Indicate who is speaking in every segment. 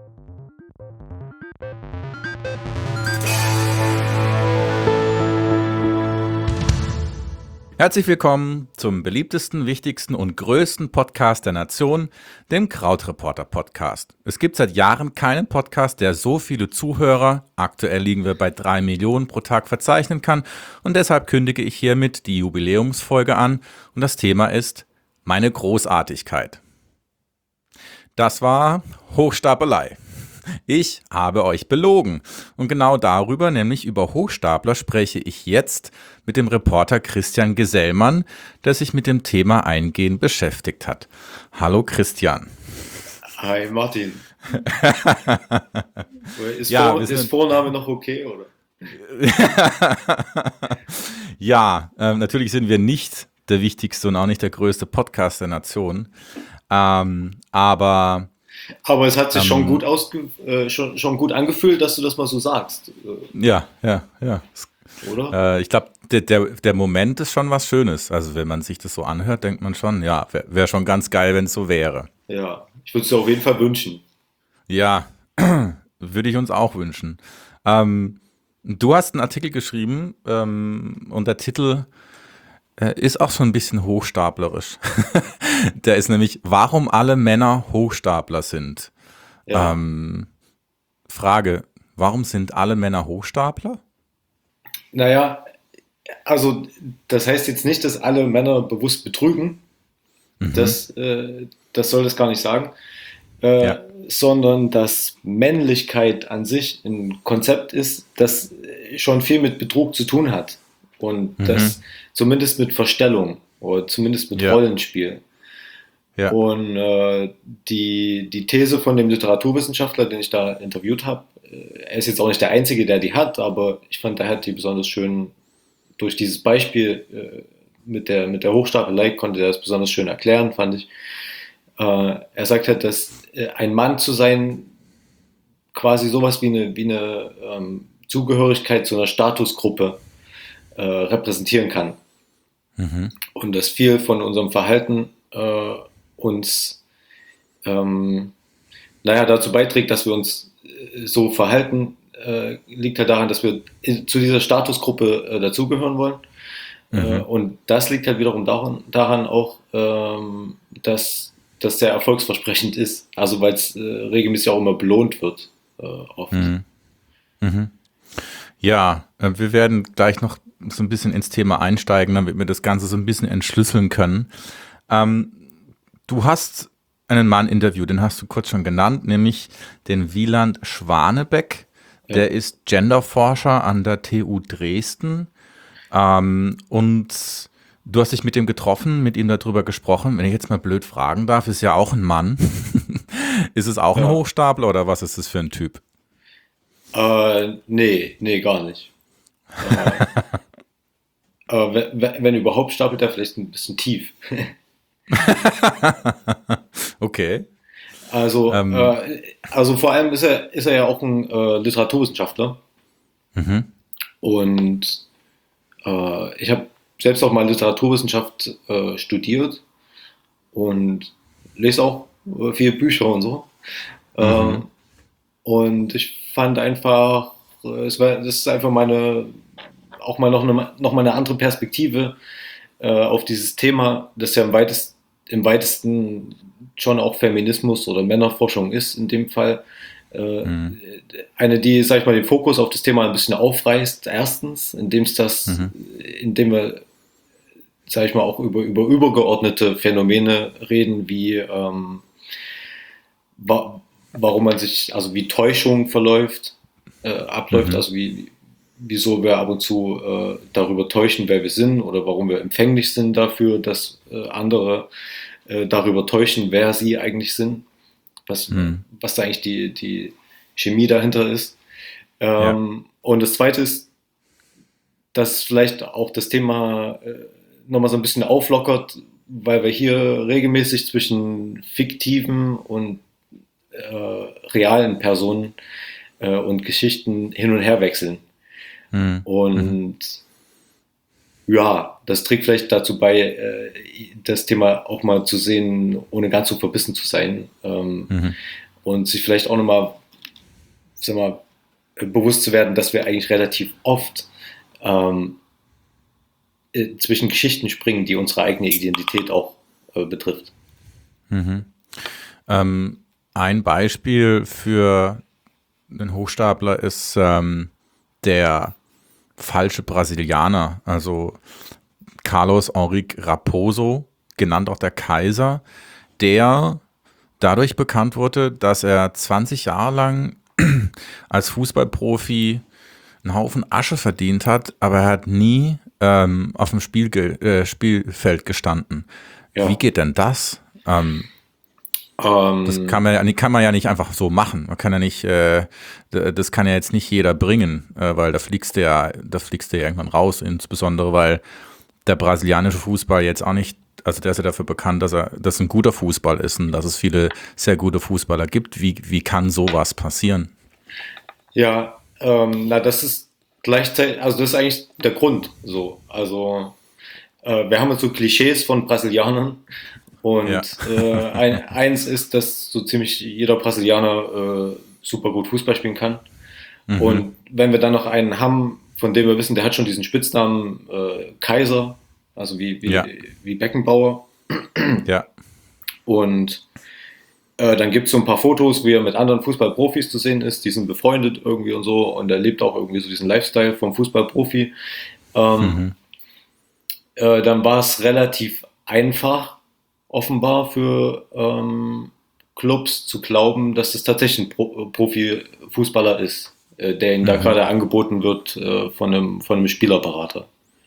Speaker 1: Herzlich willkommen zum beliebtesten, wichtigsten und größten Podcast der Nation, dem Krautreporter Podcast. Es gibt seit Jahren keinen Podcast, der so viele Zuhörer, aktuell liegen wir bei 3 Millionen pro Tag, verzeichnen kann, und deshalb kündige ich hiermit die Jubiläumsfolge an und das Thema ist meine Großartigkeit. Das war Hochstapelei. Ich habe euch belogen. Und genau darüber, nämlich über Hochstapler, spreche ich jetzt mit dem Reporter Christian Gesellmann, der sich mit dem Thema eingehend beschäftigt hat. Hallo Christian.
Speaker 2: Hi Martin. Ist Vorname noch okay, oder?
Speaker 1: Ja, natürlich sind wir nicht der wichtigste und auch nicht der größte Podcast der Nation. Aber
Speaker 2: es hat sich schon gut angefühlt, dass du das mal so sagst.
Speaker 1: Ja.
Speaker 2: Oder?
Speaker 1: Ich glaube, der Moment ist schon was Schönes. Also wenn man sich das so anhört, denkt man schon, ja, wäre schon ganz geil, wenn es so wäre.
Speaker 2: Ja, ich würde es dir auf jeden Fall wünschen.
Speaker 1: Ja, würde ich uns auch wünschen. Du hast einen Artikel geschrieben und der Titel ist auch schon ein bisschen hochstaplerisch. Der ist nämlich, warum alle Männer Hochstapler sind.
Speaker 2: Ja.
Speaker 1: Frage, warum sind alle Männer Hochstapler?
Speaker 2: Naja, also das heißt jetzt nicht, dass alle Männer bewusst betrügen. Das soll das gar nicht sagen.
Speaker 1: Ja.
Speaker 2: Sondern dass Männlichkeit an sich ein Konzept ist, das schon viel mit Betrug zu tun hat. Und das zumindest mit Verstellung oder zumindest mit Rollenspiel.
Speaker 1: Ja.
Speaker 2: Und die These von dem Literaturwissenschaftler, den ich da interviewt habe, er ist jetzt auch nicht der Einzige, der die hat, aber ich fand, er hat die besonders schön durch dieses Beispiel mit der Hochstapelei konnte er das besonders schön erklären, fand ich. Er sagt halt, dass ein Mann zu sein quasi sowas wie eine Zugehörigkeit zu einer Statusgruppe repräsentieren kann. Und dass viel von unserem Verhalten uns dazu beiträgt, dass wir uns so verhalten, liegt halt daran, dass wir zu dieser Statusgruppe dazugehören wollen. Und das liegt halt wiederum daran auch, dass das sehr erfolgsversprechend ist. Also weil es regelmäßig auch immer belohnt wird. Oft.
Speaker 1: Ja, wir werden gleich noch so ein bisschen ins Thema einsteigen, damit wir das Ganze so ein bisschen entschlüsseln können. Du hast einen Mann interviewt, den hast du kurz schon genannt, nämlich den Wieland Schwanebeck.
Speaker 2: Ja.
Speaker 1: Der ist Genderforscher an der TU Dresden. Und du hast dich mit ihm getroffen, mit ihm darüber gesprochen. Wenn ich jetzt mal blöd fragen darf, ist ja auch ein Mann. Ist es auch ein Hochstapler oder was ist das für ein Typ?
Speaker 2: Nee, gar nicht. Wenn überhaupt, stapelt er vielleicht ein bisschen tief.
Speaker 1: Okay.
Speaker 2: Also vor allem ist er ja auch ein Literaturwissenschaftler. Und ich habe selbst auch mal Literaturwissenschaft studiert und lese auch viele Bücher und so. Und ich fand einfach, das ist einfach auch mal noch mal eine andere Perspektive auf dieses Thema, das ja im weitesten schon auch Feminismus oder Männerforschung ist in dem Fall. Eine, die, sag ich mal, den Fokus auf das Thema ein bisschen aufreißt. Erstens, indem wir, sag ich mal, auch über übergeordnete Phänomene reden, wie warum man sich, also wie Täuschung abläuft, also wieso wir ab und zu darüber täuschen, wer wir sind, oder warum wir empfänglich sind dafür, dass andere darüber täuschen, wer sie eigentlich sind, was da eigentlich die Chemie dahinter ist. Und das Zweite ist, dass vielleicht auch das Thema nochmal so ein bisschen auflockert, weil wir hier regelmäßig zwischen fiktiven und realen Personen und Geschichten hin und her wechseln. Und ja, das trägt vielleicht dazu bei, das Thema auch mal zu sehen, ohne ganz so verbissen zu sein. und sich vielleicht auch nochmal, sag mal, bewusst zu werden, dass wir eigentlich relativ oft zwischen Geschichten springen, die unsere eigene Identität auch betrifft.
Speaker 1: Ein Beispiel für den Hochstapler ist der falsche Brasilianer, also Carlos Henrique Raposo, genannt auch der Kaiser, der dadurch bekannt wurde, dass er 20 Jahre lang als Fußballprofi einen Haufen Asche verdient hat, aber er hat nie auf dem Spielfeld gestanden.
Speaker 2: Ja.
Speaker 1: Wie geht denn das? Das kann man ja nicht einfach so machen. Man kann ja nicht, das kann ja jetzt nicht jeder bringen, weil da fliegst du ja irgendwann raus, insbesondere weil der brasilianische Fußball jetzt auch nicht, also der ist ja dafür bekannt, dass das ein guter Fußball ist und dass es viele sehr gute Fußballer gibt. Wie kann sowas passieren?
Speaker 2: Ja, das ist gleichzeitig, also das ist eigentlich der Grund so. Also wir haben jetzt so Klischees von Brasilianern und
Speaker 1: Ja.
Speaker 2: eins ist, dass so ziemlich jeder Brasilianer super gut Fußball spielen kann. Und wenn wir dann noch einen haben, von dem wir wissen, der hat schon diesen Spitznamen Kaiser, also
Speaker 1: Ja.
Speaker 2: wie Beckenbauer.
Speaker 1: Ja.
Speaker 2: Und dann gibt es so ein paar Fotos, wie er mit anderen Fußballprofis zu sehen ist. Die sind befreundet irgendwie und so. Und er lebt auch irgendwie so diesen Lifestyle vom Fußballprofi. Dann war es relativ einfach, offenbar für Clubs zu glauben, dass es tatsächlich ein Profifußballer ist, der ihnen da gerade angeboten wird von einem Spielerberater.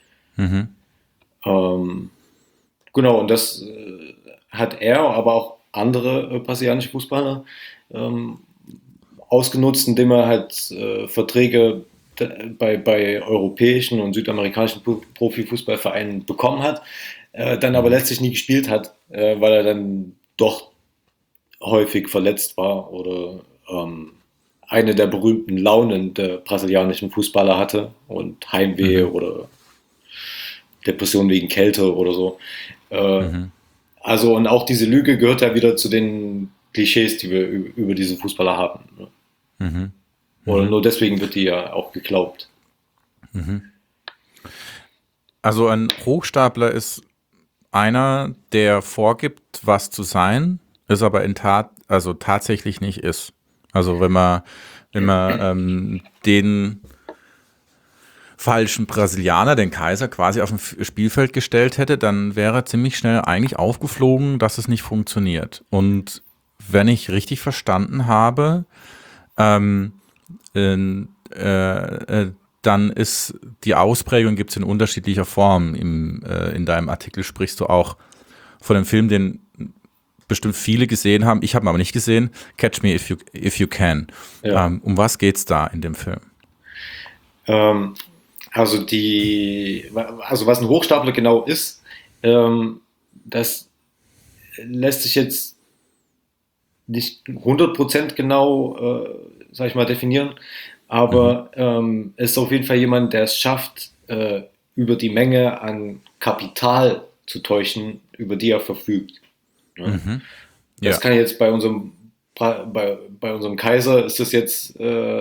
Speaker 2: Genau, und das hat er, aber auch andere brasilianische Fußballer ausgenutzt, indem er halt Verträge bei europäischen und südamerikanischen Profifußballvereinen bekommen hat, dann aber letztlich nie gespielt hat, weil er dann doch häufig verletzt war oder eine der berühmten Launen der brasilianischen Fußballer hatte und Heimweh oder Depression wegen Kälte oder so. Also und auch diese Lüge gehört ja wieder zu den Klischees, die wir über diese Fußballer haben. Ne? Oder nur deswegen wird die ja auch geglaubt.
Speaker 1: Also ein Hochstapler ist einer, der vorgibt, was zu sein, es aber also tatsächlich nicht ist. Also wenn man den falschen Brasilianer, den Kaiser, quasi auf dem Spielfeld gestellt hätte, dann wäre ziemlich schnell eigentlich aufgeflogen, dass es nicht funktioniert. Und wenn ich richtig verstanden habe, dann ist die Ausprägung, gibt es in unterschiedlicher Form. In deinem Artikel sprichst du auch von dem Film, den bestimmt viele gesehen haben. Ich habe ihn aber nicht gesehen. Catch Me If You Can.
Speaker 2: Ja.
Speaker 1: Um was geht's da in dem Film?
Speaker 2: Also was ein Hochstapler genau ist, das lässt sich jetzt nicht 100% genau, sag ich mal, definieren, aber es ist auf jeden Fall jemand, der es schafft, über die Menge an Kapital zu täuschen, über die er verfügt. Ne? Das kann jetzt bei unserem Kaiser ist das jetzt,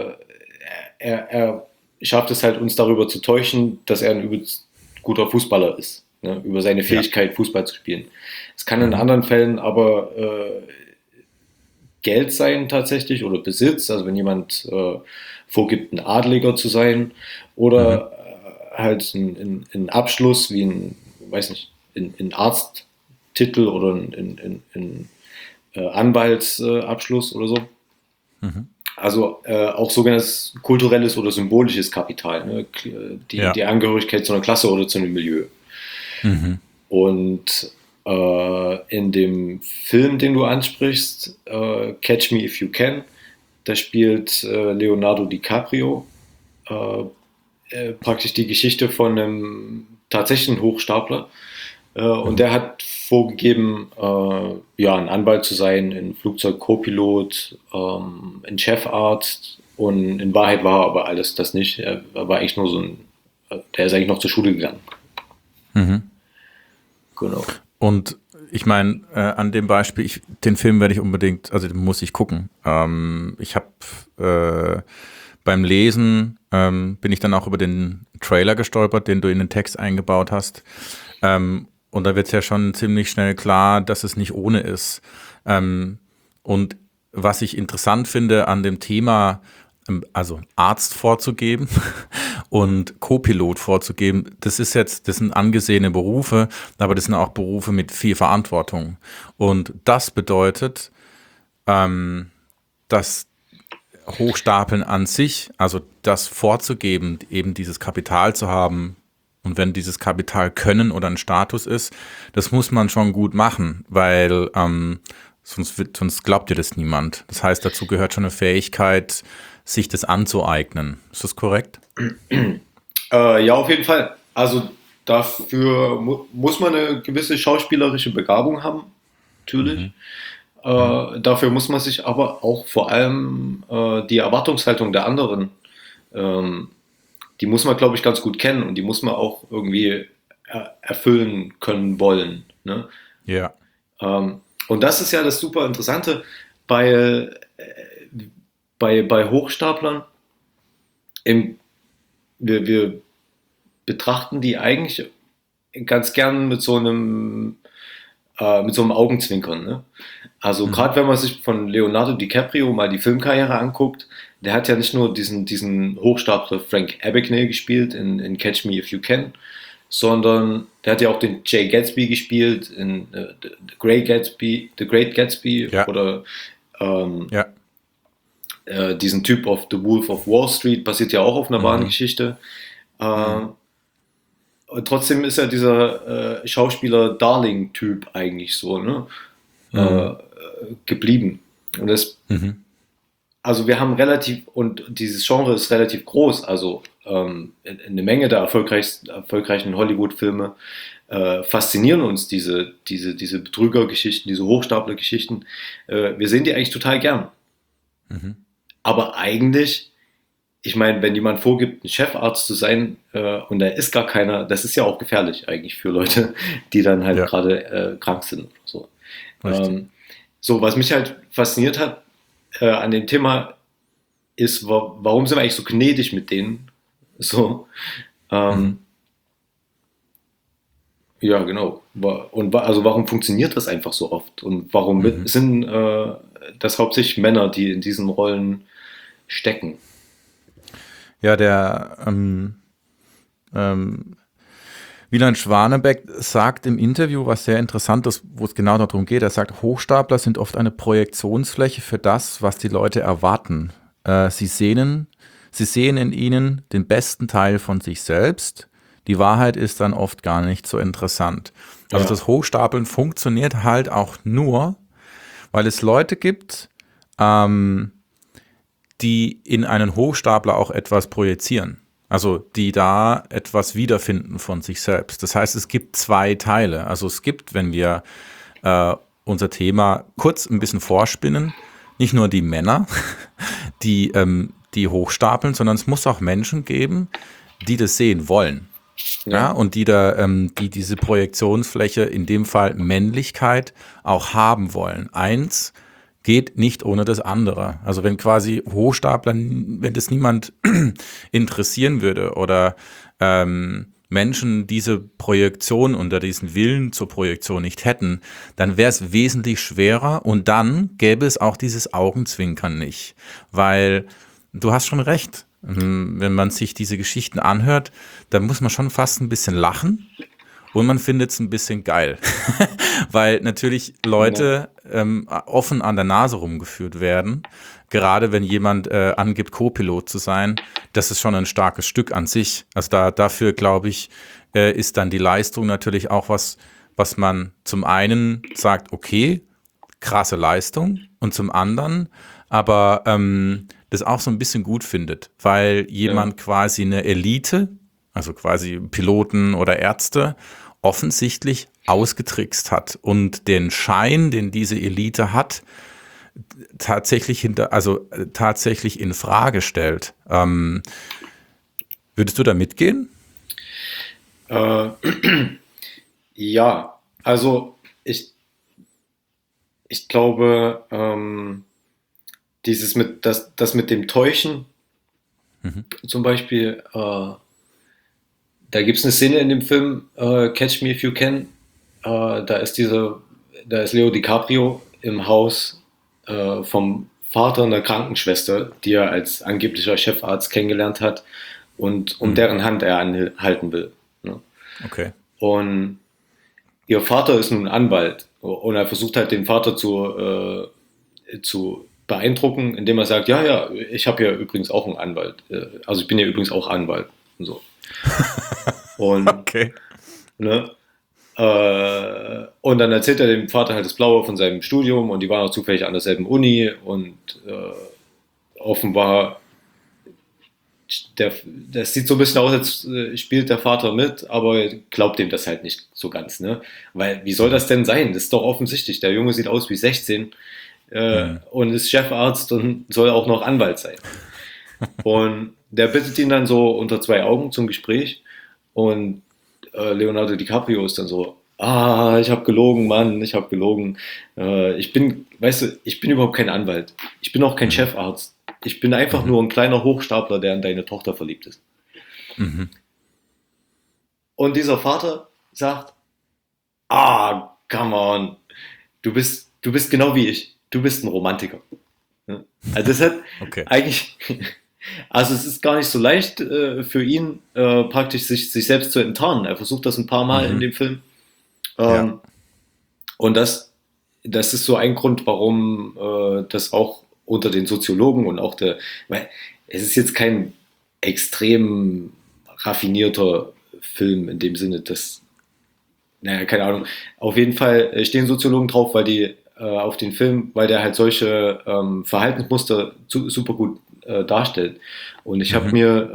Speaker 2: er schafft es halt, uns darüber zu täuschen, dass er ein übelst guter Fußballer ist, ne? Über seine Fähigkeit, Fußball zu spielen. Es kann in anderen Fällen aber Geld sein tatsächlich oder Besitz, also wenn jemand vorgibt, ein Adliger zu sein oder halt ein Abschluss wie ein Arzttitel oder ein Anwaltsabschluss oder so. Also auch sogenanntes kulturelles oder symbolisches Kapital, ne? Die Angehörigkeit zu einer Klasse oder zu einem Milieu. Und in dem Film, den du ansprichst, Catch Me If You Can, da spielt Leonardo DiCaprio praktisch die Geschichte von einem tatsächlichen Hochstapler. Und der hat vorgegeben, ein Anwalt zu sein, ein Flugzeug-Copilot, ein Chefarzt, und in Wahrheit war er aber alles das nicht. Er war eigentlich nur der ist eigentlich noch zur Schule gegangen. Genau.
Speaker 1: Und ich meine, an dem Beispiel, den Film werde ich unbedingt, also den muss ich gucken. Ich habe beim Lesen bin ich dann auch über den Trailer gestolpert, den du in den Text eingebaut hast. Und da wird es ja schon ziemlich schnell klar, dass es nicht ohne ist. Und was ich interessant finde an dem Thema, also Arzt vorzugeben und Co-Pilot vorzugeben, das sind angesehene Berufe, aber das sind auch Berufe mit viel Verantwortung. Und das bedeutet, dass Hochstapeln an sich, also das vorzugeben, eben dieses Kapital zu haben, und wenn dieses Kapital Können oder ein Status ist, das muss man schon gut machen, weil sonst glaubt dir das niemand. Das heißt, dazu gehört schon eine Fähigkeit, sich das anzueignen. Ist das korrekt?
Speaker 2: Ja, auf jeden Fall. Also dafür muss man eine gewisse schauspielerische Begabung haben, natürlich. Dafür muss man sich aber auch vor allem die Erwartungshaltung der anderen, die muss man, glaube ich, ganz gut kennen und die muss man auch irgendwie erfüllen können wollen. Ne?
Speaker 1: Ja.
Speaker 2: Und das ist ja das super Interessante bei, bei Hochstaplern. Wir betrachten die eigentlich ganz gern mit so einem Augenzwinkern. Ne? Also gerade wenn man sich von Leonardo DiCaprio mal die Filmkarriere anguckt, der hat ja nicht nur diesen Hochstapler Frank Abagnale gespielt in Catch Me If You Can, sondern der hat ja auch den Jay Gatsby gespielt in The Great Gatsby
Speaker 1: Ja.
Speaker 2: oder
Speaker 1: Ja.
Speaker 2: diesen Typ auf The Wolf of Wall Street, basiert ja auch auf einer wahren Geschichte. Und trotzdem ist ja dieser Schauspieler-Darling-Typ eigentlich so, ne? Geblieben. Und also wir haben und dieses Genre ist relativ groß, also eine Menge der erfolgreichen Hollywood-Filme faszinieren uns diese Betrügergeschichten, diese Hochstapler-Geschichten. Wir sehen die eigentlich total gern. Aber eigentlich, ich meine, wenn jemand vorgibt, ein Chefarzt zu sein und da ist gar keiner, das ist ja auch gefährlich eigentlich für Leute, die dann halt gerade krank sind. So. So, was mich halt fasziniert hat an dem Thema ist, warum sind wir eigentlich so gnädig mit denen? So. Ja, genau. Und also warum funktioniert das einfach so oft? Und warum sind das hauptsächlich Männer, die in diesen Rollen stecken?
Speaker 1: Ja, der Wieland Schwanebeck sagt im Interview was sehr Interessantes, wo es genau darum geht. Er sagt, Hochstapler sind oft eine Projektionsfläche für das, was die Leute erwarten. Sie sehen in ihnen den besten Teil von sich selbst. Die Wahrheit ist dann oft gar nicht so interessant. Also das Hochstapeln funktioniert halt auch nur, weil es Leute gibt, die in einen Hochstapler auch etwas projizieren. Also die da etwas wiederfinden von sich selbst. Das heißt, es gibt zwei Teile. Also es gibt, wenn wir unser Thema kurz ein bisschen vorspinnen, nicht nur die Männer, die hochstapeln, sondern es muss auch Menschen geben, die das sehen wollen. Ja, und die diese Projektionsfläche, in dem Fall Männlichkeit, auch haben wollen. Eins geht nicht ohne das andere. Also wenn quasi Hochstapler, wenn das niemand interessieren würde oder Menschen diese Projektion oder diesen Willen zur Projektion nicht hätten, dann wäre es wesentlich schwerer und dann gäbe es auch dieses Augenzwinkern nicht. Weil du hast schon recht, wenn man sich diese Geschichten anhört, dann muss man schon fast ein bisschen lachen. Und man findet es ein bisschen geil, weil natürlich Leute offen an der Nase rumgeführt werden. Gerade wenn jemand angibt, Co-Pilot zu sein, das ist schon ein starkes Stück an sich. Also dafür, glaube ich, ist dann die Leistung natürlich auch was man zum einen sagt, okay, krasse Leistung, und zum anderen aber das auch so ein bisschen gut findet, weil jemand quasi eine Elite, also quasi Piloten oder Ärzte, offensichtlich ausgetrickst hat und den Schein, den diese Elite hat, tatsächlich in Frage stellt. Würdest du da mitgehen?
Speaker 2: Ja, also ich glaube, das mit dem Täuschen,
Speaker 1: Mhm.
Speaker 2: zum Beispiel, da gibt es eine Szene in dem Film Catch Me If You Can. Da ist da ist Leo DiCaprio im Haus vom Vater einer Krankenschwester, die er als angeblicher Chefarzt kennengelernt hat und um
Speaker 1: Mhm.
Speaker 2: deren Hand er anhalten will. Ne?
Speaker 1: Okay.
Speaker 2: Und ihr Vater ist nun Anwalt und er versucht halt den Vater zu beeindrucken, indem er sagt, ja, ja, ich habe ja übrigens auch einen Anwalt. Also ich bin ja übrigens auch Anwalt. Und so. Und,
Speaker 1: Okay.
Speaker 2: ne, und dann erzählt er dem Vater halt das Blaue von seinem Studium und die waren auch zufällig an derselben Uni und offenbar, das sieht so ein bisschen aus, als spielt der Vater mit, aber glaubt dem das halt nicht so ganz, ne? Weil, wie soll das denn sein? Das ist doch offensichtlich. Der Junge sieht aus wie 16
Speaker 1: Mhm.
Speaker 2: und ist Chefarzt und soll auch noch Anwalt sein. Und der bittet ihn dann so unter zwei Augen zum Gespräch und Leonardo DiCaprio ist dann so, ich habe gelogen, Mann, ich habe gelogen. Weißt du, ich bin überhaupt kein Anwalt. Ich bin auch kein
Speaker 1: Mhm.
Speaker 2: Chefarzt. Ich bin einfach
Speaker 1: Mhm.
Speaker 2: nur ein kleiner Hochstapler, der in deine Tochter verliebt ist.
Speaker 1: Mhm.
Speaker 2: Und dieser Vater sagt, come on, du bist genau wie ich. Du bist ein Romantiker. Ja. Also das hat
Speaker 1: Okay.
Speaker 2: eigentlich, also es ist gar nicht so leicht für ihn praktisch sich selbst zu enttarnen. Er versucht das ein paar Mal in
Speaker 1: Mhm.
Speaker 2: dem Film.
Speaker 1: Ja.
Speaker 2: Ähm, und das ist so ein Grund, warum das auch unter den Soziologen und auch weil es ist jetzt kein extrem raffinierter Film in dem Sinne, dass, naja, keine Ahnung. Auf jeden Fall stehen Soziologen drauf, weil die auf den Film, weil der halt solche Verhaltensmuster super gut darstellt. Und ich habe
Speaker 1: Mhm.
Speaker 2: mir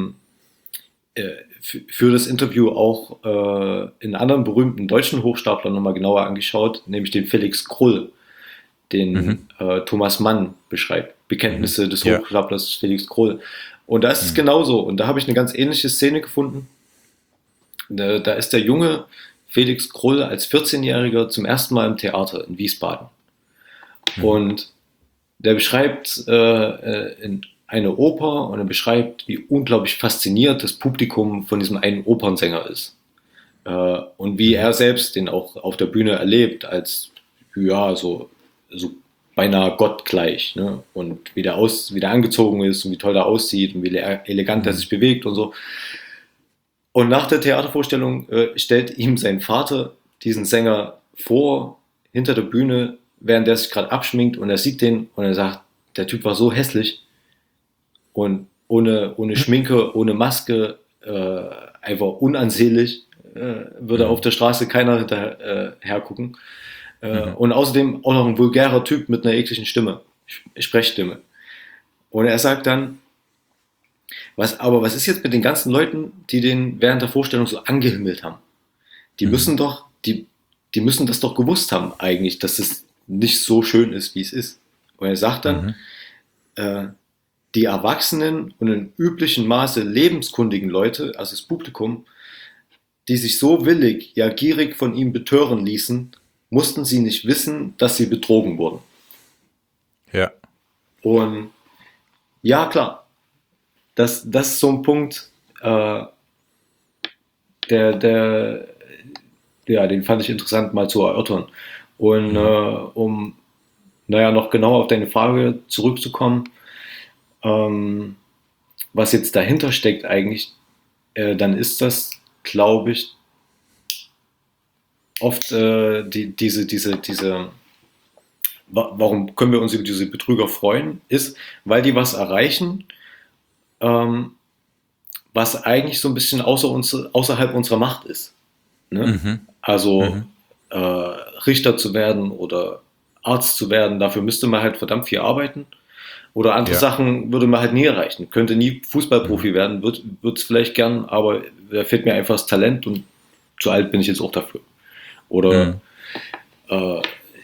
Speaker 2: für das Interview auch einen anderen berühmten deutschen Hochstapler nochmal genauer angeschaut, nämlich den Felix Krull,
Speaker 1: Mhm.
Speaker 2: den Thomas Mann beschreibt.
Speaker 1: Mhm.
Speaker 2: Bekenntnisse des
Speaker 1: Ja.
Speaker 2: Hochstaplers Felix Krull. Und da ist es
Speaker 1: Mhm.
Speaker 2: genauso. Und da habe ich eine ganz ähnliche Szene gefunden. Da ist der junge Felix Krull als 14-Jähriger zum ersten Mal im Theater in Wiesbaden.
Speaker 1: Mhm.
Speaker 2: Und der beschreibt in eine Oper und er beschreibt, wie unglaublich fasziniert das Publikum von diesem einen Opernsänger ist. Und wie
Speaker 1: Mhm.
Speaker 2: er selbst den auch auf der Bühne erlebt, als ja, so beinahe gottgleich. Ne? Und wie der angezogen ist und wie toll er aussieht und wie elegant er
Speaker 1: Mhm.
Speaker 2: sich bewegt und so. Und nach der Theatervorstellung stellt ihm sein Vater diesen Sänger vor, hinter der Bühne, während der sich gerade abschminkt und er sieht den und er sagt, der Typ war so hässlich und ohne Schminke, ohne Maske, einfach unansehlich, würde auf
Speaker 1: Mhm.
Speaker 2: der Straße keiner hinterher gucken.
Speaker 1: Mhm.
Speaker 2: Und außerdem auch noch ein vulgärer Typ mit einer ekligen Stimme, Sprechstimme. Und er sagt dann, was ist jetzt mit den ganzen Leuten, die den während der Vorstellung so angehimmelt haben? Die
Speaker 1: Mhm.
Speaker 2: müssen doch, die müssen das doch gewusst haben eigentlich, dass es nicht so schön ist, wie es ist. Und er sagt dann,
Speaker 1: Mhm.
Speaker 2: äh, die erwachsenen und in üblichem Maße lebenskundigen Leute, also das Publikum, die sich so willig, ja gierig von ihm betören ließen, mussten sie nicht wissen, dass sie betrogen wurden.
Speaker 1: Ja.
Speaker 2: Und ja, klar, das ist so ein Punkt, äh, der, ja, den fand ich interessant mal zu erörtern. Und
Speaker 1: Mhm.
Speaker 2: um, naja, noch genauer auf deine Frage zurückzukommen, ähm, was jetzt dahinter steckt eigentlich, dann ist das, glaube ich, oft warum können wir uns über diese Betrüger freuen, ist, weil die was erreichen, ähm, was eigentlich so ein bisschen außerhalb unserer Macht ist. Ne?
Speaker 1: Mhm.
Speaker 2: Also
Speaker 1: Mhm.
Speaker 2: Richter zu werden oder Arzt zu werden, dafür müsste man halt verdammt viel arbeiten. Oder andere
Speaker 1: Ja.
Speaker 2: Sachen würde man halt nie erreichen. Könnte nie
Speaker 1: Mhm.
Speaker 2: Fußballprofi werden, wird es vielleicht gern, aber da fehlt mir einfach das Talent und zu alt bin ich jetzt auch dafür. Oder,
Speaker 1: Mhm.
Speaker 2: äh,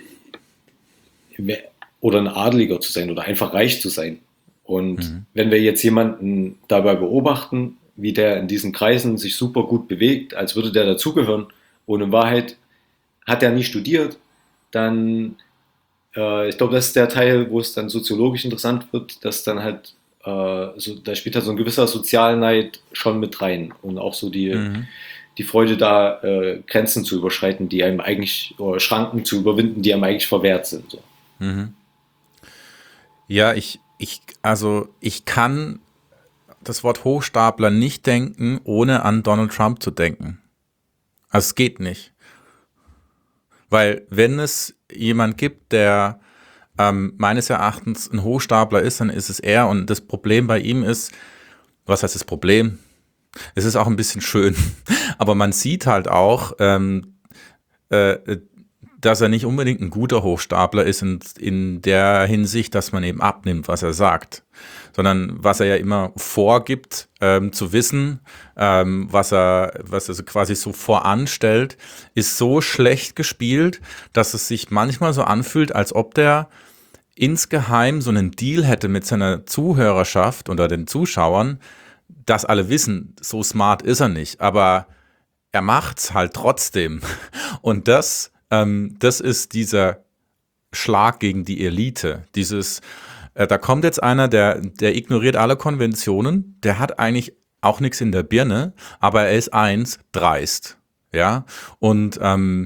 Speaker 2: oder ein Adeliger zu sein oder einfach reich zu sein. Und
Speaker 1: Mhm.
Speaker 2: wenn wir jetzt jemanden dabei beobachten, wie der in diesen Kreisen sich super gut bewegt, als würde der dazugehören, und in Wahrheit hat er nie studiert, dann Ich glaube, das ist der Teil, wo es dann soziologisch interessant wird, dass dann halt, da spielt halt so ein gewisser Sozialneid schon mit rein und auch so
Speaker 1: Mhm.
Speaker 2: die Freude da, Grenzen zu überschreiten, die einem eigentlich, oder Schranken zu überwinden, die einem eigentlich verwehrt sind. So.
Speaker 1: Mhm. Ja, also ich kann das Wort Hochstapler nicht denken, ohne an Donald Trump zu denken. Also es geht nicht. Weil wenn es jemand gibt, der meines Erachtens ein Hochstapler ist, dann ist es er. Und das Problem bei ihm ist, was heißt das Problem? Es ist auch ein bisschen schön, aber man sieht halt auch, äh, dass er nicht unbedingt ein guter Hochstapler ist in der Hinsicht, dass man eben abnimmt, was er sagt, sondern was er ja immer vorgibt zu wissen, was er so quasi so voranstellt, ist so schlecht gespielt, dass es sich manchmal so anfühlt, als ob der insgeheim so einen Deal hätte mit seiner Zuhörerschaft oder den Zuschauern, dass alle wissen, so smart ist er nicht, aber er macht's halt trotzdem. Und das ist dieser Schlag gegen die Elite. Da kommt jetzt einer, der ignoriert alle Konventionen, der hat eigentlich auch nichts in der Birne, aber er ist dreist. Ja, und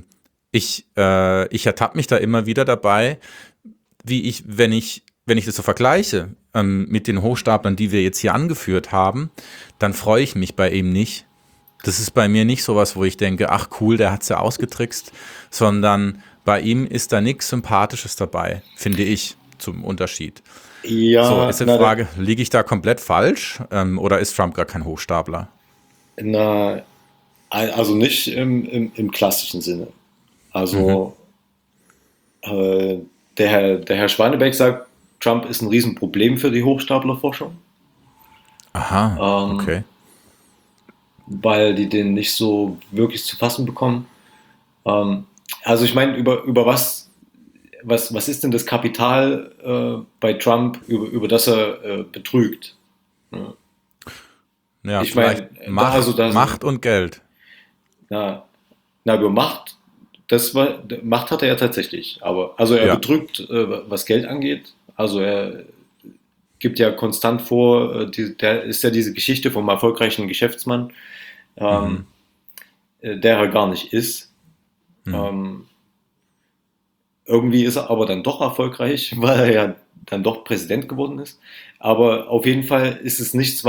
Speaker 1: ich ertappe mich da immer wieder dabei, wenn ich das so vergleiche mit den Hochstaplern, die wir jetzt hier angeführt haben, dann freue ich mich bei ihm nicht. Das ist bei mir nicht sowas, wo ich denke, ach cool, der hat's ja ausgetrickst, sondern bei ihm ist da nichts Sympathisches dabei, finde ich, zum Unterschied. So,
Speaker 2: Ja,
Speaker 1: ist die Frage, liege ich da komplett falsch oder ist Trump gar kein Hochstapler?
Speaker 2: na, also nicht im klassischen Sinne.
Speaker 1: Mhm.
Speaker 2: Also äh, der Herr Schwanebeck sagt, Trump ist ein Riesenproblem für die Hochstaplerforschung,
Speaker 1: Aha,
Speaker 2: ähm,
Speaker 1: okay.
Speaker 2: weil die den nicht so wirklich zu fassen bekommen. Ähm, also ich meine, über was ist denn das Kapital bei Trump, über das er betrügt? Ja.
Speaker 1: Ja,
Speaker 2: Ich
Speaker 1: vielleicht
Speaker 2: meine,
Speaker 1: Macht und Geld.
Speaker 2: na, über Macht, Macht hat er ja tatsächlich, aber also er
Speaker 1: Ja.
Speaker 2: betrügt, was Geld angeht. Also er gibt ja konstant vor, der ist ja diese Geschichte vom erfolgreichen Geschäftsmann,
Speaker 1: Mhm.
Speaker 2: ähm, der er gar nicht ist.
Speaker 1: Mhm.
Speaker 2: Ähm, Irgendwie ist er aber dann doch erfolgreich, weil er ja dann doch Präsident geworden ist. Aber auf jeden Fall ist es nichts,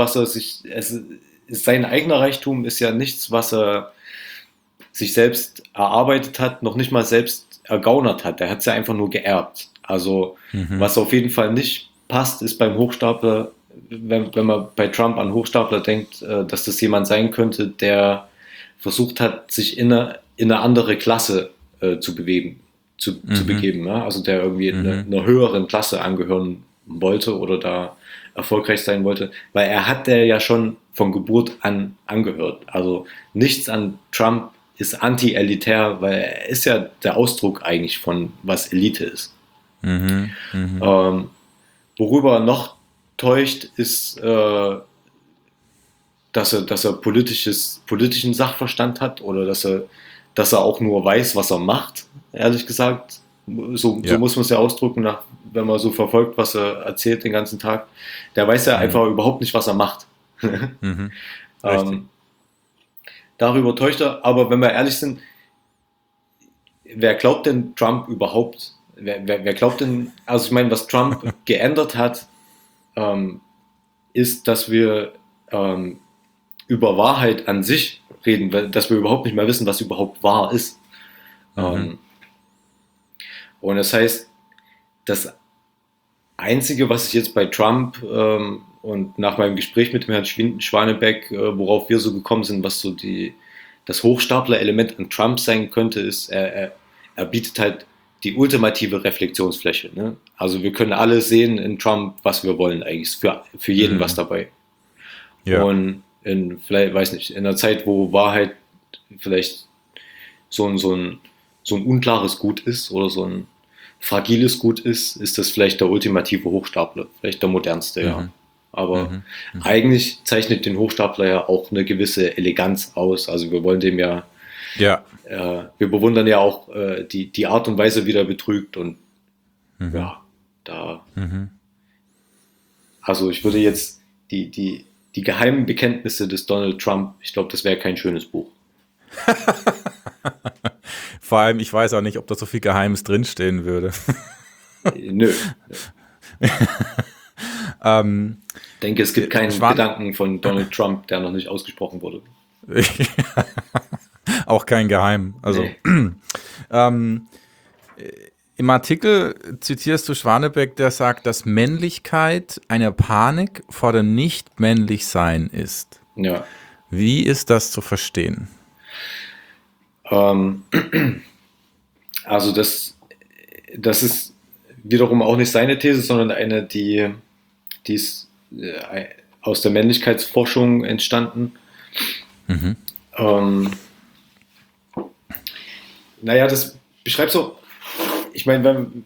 Speaker 2: sein eigener Reichtum ist ja nichts, was er sich selbst erarbeitet hat, noch nicht mal selbst ergaunert hat. Er hat es ja einfach nur geerbt. Also
Speaker 1: Mhm.
Speaker 2: was auf jeden Fall nicht passt, ist beim Hochstapler, wenn man bei Trump an Hochstapler denkt, dass das jemand sein könnte, der versucht hat, sich in eine andere Klasse zu bewegen, zu
Speaker 1: Mhm.
Speaker 2: begeben. Ja? Also der irgendwie
Speaker 1: Mhm.
Speaker 2: einer höheren Klasse angehören wollte oder da erfolgreich sein wollte, weil er hat der ja schon von Geburt an angehört. Also nichts an Trump ist anti-elitär, weil er ist ja der Ausdruck eigentlich von was Elite ist.
Speaker 1: Mhm. Mhm.
Speaker 2: Ähm, Worüber er noch täuscht, ist, dass er politischen Sachverstand hat oder dass er auch nur weiß, was er macht, ehrlich gesagt. So
Speaker 1: Ja.
Speaker 2: muss man es ja ausdrücken, wenn man so verfolgt, was er erzählt den ganzen Tag. Der weiß ja
Speaker 1: Mhm.
Speaker 2: einfach überhaupt nicht, was er macht.
Speaker 1: Mhm. Richtig.
Speaker 2: ähm, Darüber täuscht er, aber wenn wir ehrlich sind, wer glaubt denn Trump überhaupt? Wer glaubt denn, also ich meine, was Trump geändert hat, ähm, ist, dass wir ähm, über Wahrheit an sich reden, dass wir überhaupt nicht mehr wissen, was überhaupt wahr ist.
Speaker 1: Mhm.
Speaker 2: Ähm, und das heißt, das Einzige, was ich jetzt bei Trump und nach meinem Gespräch mit dem Herrn Schwanebeck, worauf wir so gekommen sind, was so das Hochstapler-Element an Trump sein könnte, ist, er bietet halt die ultimative Reflexionsfläche. Ne? Also wir können alle sehen in Trump, was wir wollen eigentlich. Ist für jeden was
Speaker 1: Mhm.
Speaker 2: dabei.
Speaker 1: Ja.
Speaker 2: Und vielleicht, weiß nicht, in einer Zeit, wo Wahrheit vielleicht so ein unklares Gut ist oder so ein fragiles Gut ist, ist das vielleicht der ultimative Hochstapler, vielleicht der modernste, ja.
Speaker 1: Mhm.
Speaker 2: Aber
Speaker 1: Mhm. Mhm.
Speaker 2: eigentlich zeichnet den Hochstapler ja auch eine gewisse Eleganz aus. Also wir wollen dem ja,
Speaker 1: Ja.
Speaker 2: wir bewundern ja auch die Art und Weise, wie er betrügt und ja, da. Also ich würde jetzt die geheimen Bekenntnisse des Donald Trump, ich glaube, das wäre kein schönes Buch.
Speaker 1: Vor allem, ich weiß auch nicht, ob da so viel Geheimes drinstehen würde.
Speaker 2: Nö. Ich denke, es gibt keinen Gedanken von Donald Trump, der noch nicht ausgesprochen wurde.
Speaker 1: Auch kein Geheim. Also im Artikel zitierst du Schwanebeck, der sagt, dass Männlichkeit eine Panik vor dem Nicht-Männlich-Sein ist.
Speaker 2: Ja.
Speaker 1: Wie ist das zu verstehen?
Speaker 2: Also das ist wiederum auch nicht seine These, sondern eine, die ist aus der Männlichkeitsforschung entstanden. Naja, das beschreibt so, ich meine, wenn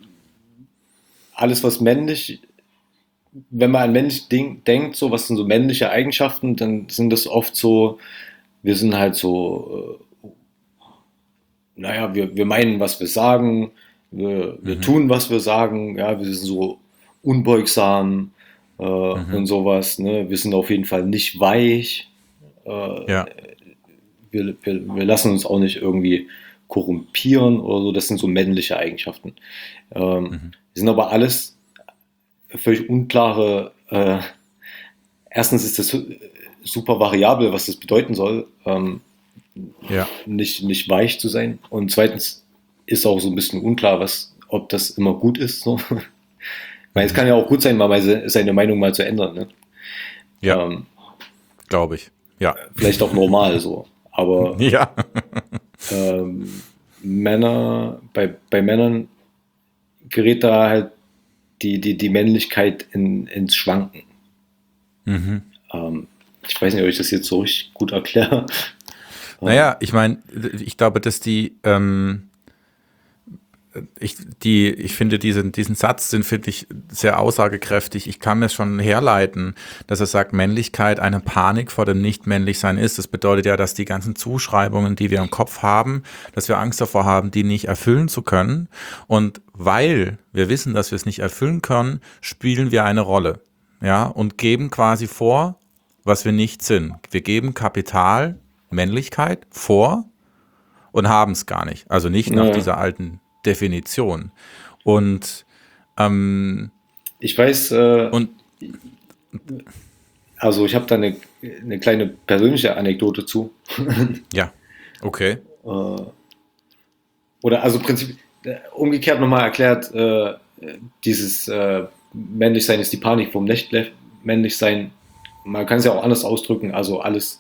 Speaker 2: man an männlich denkt, so was sind so männliche Eigenschaften, dann sind das oft so, wir sind halt so, naja, wir meinen, was wir sagen, wir tun, was wir sagen, ja, wir sind so unbeugsam und sowas, ne? Wir sind auf jeden Fall nicht weich,
Speaker 1: Ja.
Speaker 2: wir lassen uns auch nicht irgendwie korrumpieren oder so, das sind so männliche Eigenschaften. Die sind aber alles völlig unklare, erstens ist das super variabel, was das bedeuten soll,
Speaker 1: Ja.
Speaker 2: nicht weich zu sein, und zweitens ist auch so ein bisschen unklar, ob das immer gut ist. So. Ich meine, es kann ja auch gut sein, mal seine Meinung mal zu ändern. Ne?
Speaker 1: Ja. Glaube ich. Ja.
Speaker 2: Vielleicht auch normal so. Aber
Speaker 1: Ja.
Speaker 2: Männer, bei Männern gerät da halt die Männlichkeit ins Schwanken. Ich weiß nicht, ob ich das jetzt so richtig gut erkläre.
Speaker 1: Naja, ich meine, ich glaube, dass ich finde diesen Satz, den finde ich sehr aussagekräftig. Ich kann mir schon herleiten, dass er sagt, Männlichkeit eine Panik vor dem Nicht-Männlichsein ist. Das bedeutet ja, dass die ganzen Zuschreibungen, die wir im Kopf haben, dass wir Angst davor haben, die nicht erfüllen zu können. Und weil wir wissen, dass wir es nicht erfüllen können, spielen wir eine Rolle, ja, und geben quasi vor, was wir nicht sind. Wir geben Kapital, Männlichkeit vor und haben es gar nicht. Also nicht nach dieser alten Definition. Und
Speaker 2: ich weiß, also ich habe da eine kleine persönliche Anekdote zu.
Speaker 1: Ja, okay.
Speaker 2: Oder also im Prinzip umgekehrt nochmal erklärt, dieses Männlichsein ist die Panik vom Nicht-Männlichsein. Man kann es ja auch anders ausdrücken, also alles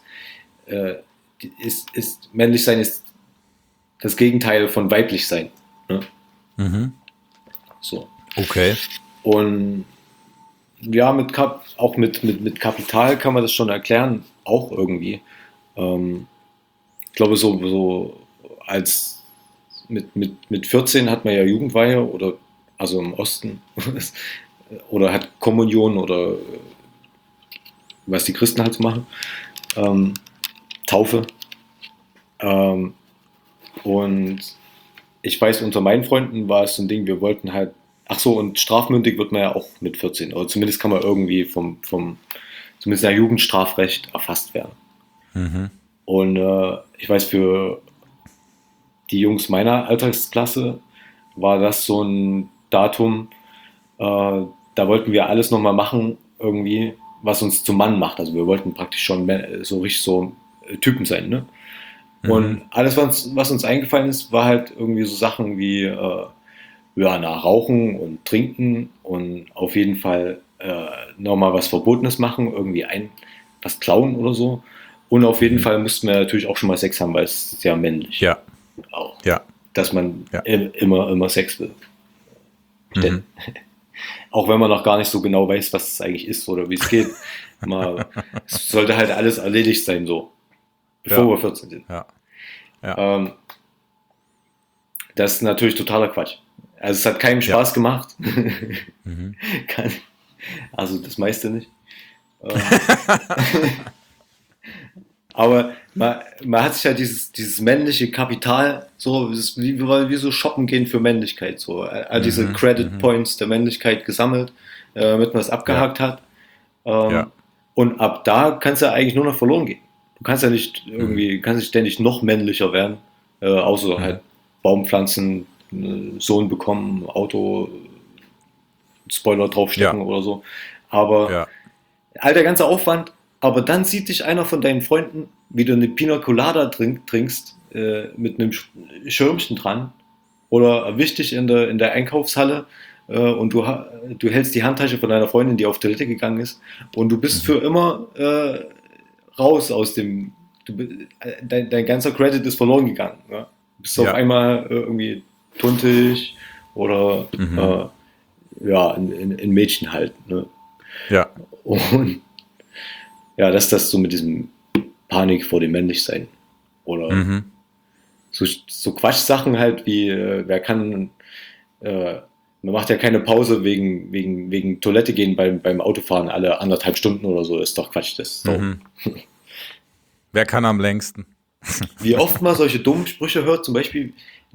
Speaker 2: Männlichsein ist das Gegenteil von Weiblichsein. Ne? So.
Speaker 1: Okay.
Speaker 2: Und ja, auch mit Kapital kann man das schon erklären, auch irgendwie. Ich glaube, so als mit 14 hat man ja Jugendweihe oder also im Osten oder hat Kommunion oder was die Christen halt so machen, Taufe. Und ich weiß, unter meinen Freunden war es so ein Ding, wir wollten halt, ach so, und strafmündig wird man ja auch mit 14, oder zumindest kann man irgendwie zumindest nach Jugendstrafrecht erfasst werden. Und ich weiß, für die Jungs meiner Altersklasse war das so ein Datum, da wollten wir alles nochmal machen, irgendwie, was uns zum Mann macht. Also wir wollten praktisch schon so richtig so Typen sein, ne? Und alles, was uns eingefallen ist, war halt irgendwie so Sachen wie Rauchen und Trinken und auf jeden Fall nochmal was Verbotenes machen, irgendwie was klauen oder so. Und auf jeden Fall mussten wir natürlich auch schon mal Sex haben, weil es ist ja männlich.
Speaker 1: Ja.
Speaker 2: Auch.
Speaker 1: Ja.
Speaker 2: Dass man immer Sex will. Auch wenn man noch gar nicht so genau weiß, was es eigentlich ist oder wie es geht. Es sollte halt alles erledigt sein, so. Bevor wir 14 sind.
Speaker 1: Ja.
Speaker 2: Das ist natürlich totaler Quatsch. Also es hat keinen Spaß gemacht. Also das meiste nicht. Aber man hat sich ja dieses männliche Kapital, so das ist wie so shoppen gehen für Männlichkeit, so all diese Credit Points der Männlichkeit gesammelt, damit man es
Speaker 1: Ja,
Speaker 2: abgehakt hat.
Speaker 1: ja.
Speaker 2: Ähm, und ab da kannst du ja eigentlich nur noch verloren gehen. Du kannst ja nicht
Speaker 1: Mhm.
Speaker 2: irgendwie, kannst nicht ständig noch männlicher werden, außer
Speaker 1: Mhm.
Speaker 2: halt Baum pflanzen, Sohn bekommen, Auto, Spoiler
Speaker 1: Ja,
Speaker 2: draufstecken oder so. Aber
Speaker 1: ja.
Speaker 2: all der ganze Aufwand, aber dann sieht dich einer von deinen Freunden, wie du eine Pina Colada trinkst, mit einem Schirmchen dran oder erwischt dich in der Einkaufshalle und du hältst die Handtasche von deiner Freundin, die auf Toilette gegangen ist und du bist
Speaker 1: Mhm.
Speaker 2: für immer raus aus dem, dein ganzer Credit ist verloren gegangen. Ja? Du bist auf
Speaker 1: Ja.
Speaker 2: einmal irgendwie tuntig oder
Speaker 1: Mhm.
Speaker 2: ja, in Mädchen halt. Ne?
Speaker 1: Ja.
Speaker 2: Und ja, das so mit diesem Panik vor dem Männlichsein. Oder
Speaker 1: Mhm.
Speaker 2: so Quatschsachen halt wie, äh, man macht ja keine Pause wegen Toilette gehen beim Autofahren alle 1,5 Stunden oder so, ist doch Quatsch. Das ist doch,
Speaker 1: Mhm. Wer kann am längsten?
Speaker 2: wie oft man solche dummen Sprüche hört, zum Beispiel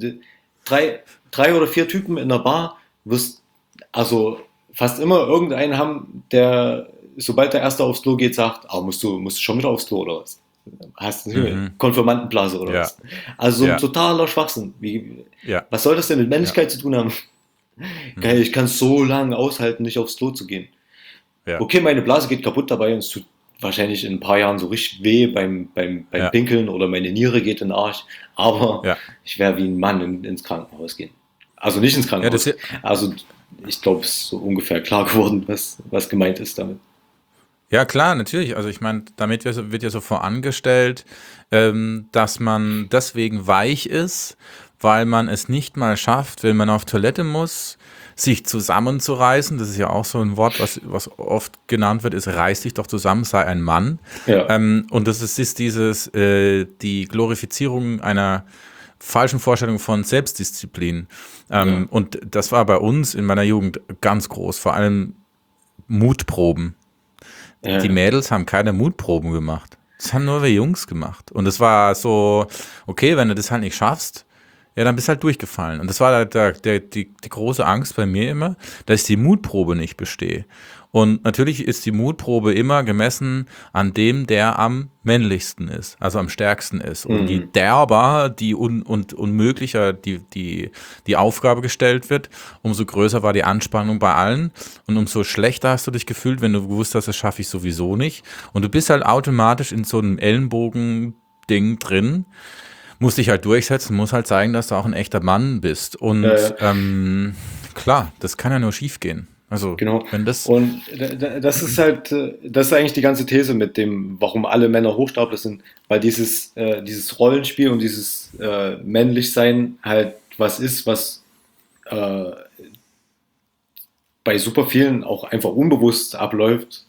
Speaker 2: drei, drei oder vier Typen in der Bar, wirst also fast immer irgendeinen haben, der, sobald der Erste aufs Klo geht, sagt, musst du schon wieder aufs Klo oder was? Hast du eine
Speaker 1: Mhm.
Speaker 2: Konfirmandenblase oder
Speaker 1: Ja,
Speaker 2: was? Also so ein
Speaker 1: ja,
Speaker 2: totaler Schwachsinn.
Speaker 1: ja,
Speaker 2: Was soll das denn mit
Speaker 1: ja.
Speaker 2: Männlichkeit zu tun haben? Geil,
Speaker 1: Mhm.
Speaker 2: ich kann es so lange aushalten, nicht aufs Klo zu gehen.
Speaker 1: Ja,
Speaker 2: Okay, meine Blase geht kaputt dabei und es tut wahrscheinlich in ein paar Jahren so richtig weh beim
Speaker 1: ja,
Speaker 2: Pinkeln oder meine Niere geht in den Arsch. Aber
Speaker 1: ja.
Speaker 2: ich werde wie ein Mann ins Krankenhaus gehen. Also nicht ins
Speaker 1: Ja, das
Speaker 2: Krankenhaus.
Speaker 1: hier,
Speaker 2: Also ich glaube, es ist so ungefähr klar geworden, was gemeint ist damit.
Speaker 1: ja, klar, natürlich. Also ich meine, damit wird ja so vorangestellt, dass man deswegen weich ist, weil man es nicht mal schafft, wenn man auf Toilette muss, sich zusammenzureißen. Das ist ja auch so ein Wort, was oft genannt wird, ist reiß dich doch zusammen, sei ein Mann.
Speaker 2: Ja,
Speaker 1: Und ist dieses, die Glorifizierung einer falschen Vorstellung von Selbstdisziplin.
Speaker 2: ja,
Speaker 1: Und das war bei uns in meiner Jugend ganz groß, vor allem Mutproben. Die
Speaker 2: ja,
Speaker 1: Mädels haben keine Mutproben gemacht. Das haben nur wir Jungs gemacht. Und es war so, okay, wenn du das halt nicht schaffst, ja, dann bist du halt durchgefallen. Und das war halt die große Angst bei mir immer, dass ich die Mutprobe nicht bestehe. Und natürlich ist die Mutprobe immer gemessen an dem, der am männlichsten ist, also am stärksten ist. Und je
Speaker 2: mhm.
Speaker 1: derber und unmöglicher die Aufgabe gestellt wird, umso größer war die Anspannung bei allen. Und umso schlechter hast du dich gefühlt, wenn du gewusst hast, das schaffe ich sowieso nicht. Und du bist halt automatisch in so einem Ellenbogen-Ding drin, musst dich halt durchsetzen, musst halt zeigen, dass du auch ein echter Mann bist. Und
Speaker 2: Ja,
Speaker 1: klar, das kann ja nur schief gehen. Also,
Speaker 2: genau.
Speaker 1: wenn das.
Speaker 2: Und das ist halt, das ist eigentlich die ganze These mit dem, warum alle Männer Hochstapler sind, weil dieses Rollenspiel und dieses Männlichsein halt was ist, was äh, bei super vielen auch einfach unbewusst abläuft,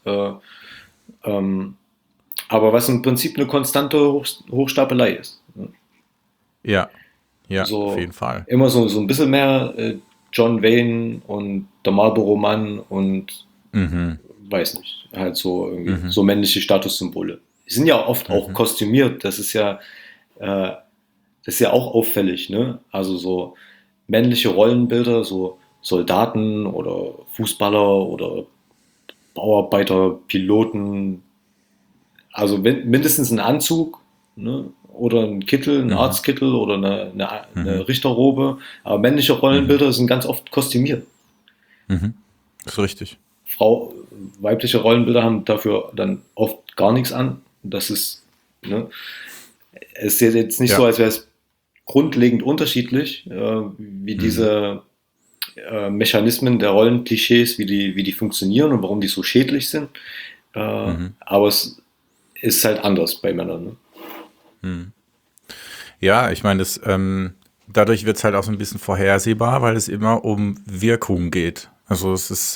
Speaker 2: ähm, aber was im Prinzip eine konstante Hochstapelei ist. Ne?
Speaker 1: Ja, ja, auf
Speaker 2: So
Speaker 1: jeden Fall.
Speaker 2: immer so ein bisschen mehr John Wayne und der Marlboro Mann und
Speaker 1: Mhm,
Speaker 2: weiß nicht, halt so irgendwie
Speaker 1: mhm,
Speaker 2: so männliche Statussymbole. Die sind ja oft auch
Speaker 1: mhm,
Speaker 2: kostümiert, äh, das ist ja auch auffällig, ne? Also so männliche Rollenbilder, so Soldaten oder Fußballer oder Bauarbeiter, Piloten, also mindestens ein Anzug, ne? Oder ein Kittel, ein
Speaker 1: mhm,
Speaker 2: Arztkittel oder
Speaker 1: mhm,
Speaker 2: eine Richterrobe. Aber männliche
Speaker 1: mhm,
Speaker 2: Rollenbilder sind ganz oft kostümiert.
Speaker 1: mhm. Das ist richtig.
Speaker 2: Frau, weibliche Rollenbilder haben dafür dann oft gar nichts an. Das ist, ne? Es ist jetzt nicht so,
Speaker 1: Ja.
Speaker 2: als wäre es grundlegend unterschiedlich, wie
Speaker 1: Mhm,
Speaker 2: diese Mechanismen der Rollenklischees, wie die funktionieren und warum die so schädlich sind.
Speaker 1: mhm,
Speaker 2: Aber es ist halt anders bei Männern. Ne?
Speaker 1: mhm. Ja, ich meine, dadurch wird es halt auch so ein bisschen vorhersehbar, weil es immer um Wirkung geht. Also es ist,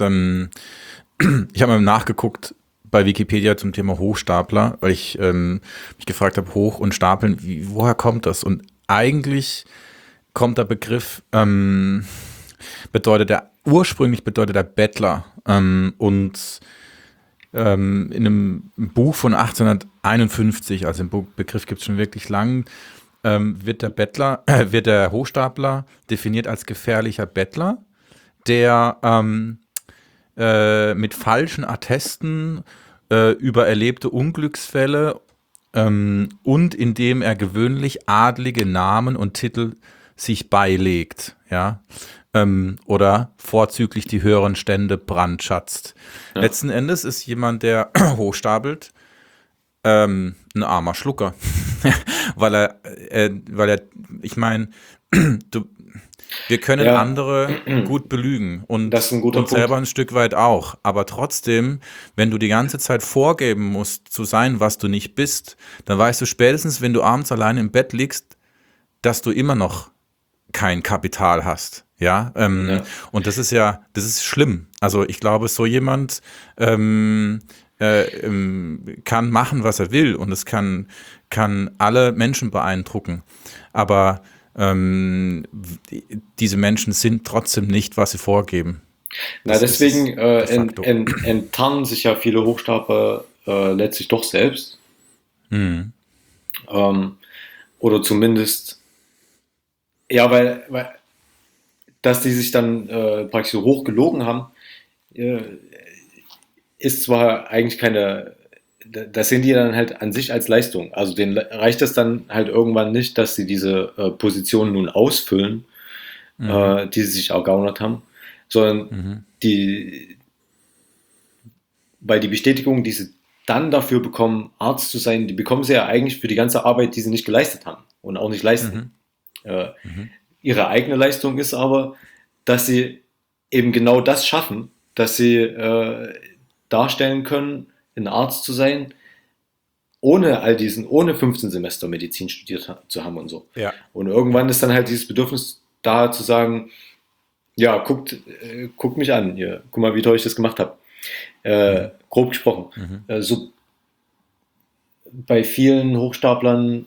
Speaker 1: ich habe mal nachgeguckt bei Wikipedia zum Thema Hochstapler, weil ich mich gefragt habe, Hoch und Stapeln, woher kommt das? Und eigentlich kommt der Begriff, ursprünglich bedeutet der Bettler. Und in einem Buch von 1851, also den Begriff gibt es schon wirklich lang, wird der Bettler, wird der Hochstapler definiert als gefährlicher Bettler, der mit falschen Attesten über erlebte Unglücksfälle und indem er gewöhnlich adlige Namen und Titel sich beilegt, ja, oder vorzüglich die höheren Stände brandschatzt. Ja. Letzten Endes ist jemand, der hochstapelt, ein armer Schlucker, weil er, ich meine, wir können andere gut belügen und uns selber ein Stück weit auch. Aber trotzdem, wenn du die ganze Zeit vorgeben musst, zu sein, was du nicht bist, dann weißt du spätestens, wenn du abends allein im Bett liegst, dass du immer noch kein Kapital hast. Ja, und das ist schlimm. Also ich glaube, so jemand kann machen, was er will und es kann alle Menschen beeindrucken. Aber diese Menschen sind trotzdem nicht, was sie vorgeben.
Speaker 2: Deswegen enttarnen sich ja viele Hochstapler letztlich doch selbst. Oder zumindest, ja, weil dass die sich dann praktisch so hoch gelogen haben, ist zwar eigentlich das sehen die dann halt an sich als Leistung. Also denen reicht es dann halt irgendwann nicht, dass sie diese Position nun ausfüllen, die sie sich ergaunert haben, sondern weil die Bestätigung, die sie dann dafür bekommen, Arzt zu sein, die bekommen sie ja eigentlich für die ganze Arbeit, die sie nicht geleistet haben und auch nicht leisten. Ihre eigene Leistung ist aber, dass sie eben genau das schaffen, dass sie darstellen können, ein Arzt zu sein, ohne 15 Semester Medizin studiert zu haben und so.
Speaker 1: Ja.
Speaker 2: Und irgendwann ist dann halt dieses Bedürfnis da zu sagen, ja, guckt mich an, hier, guck mal, wie toll ich das gemacht habe. Grob gesprochen. So bei vielen Hochstaplern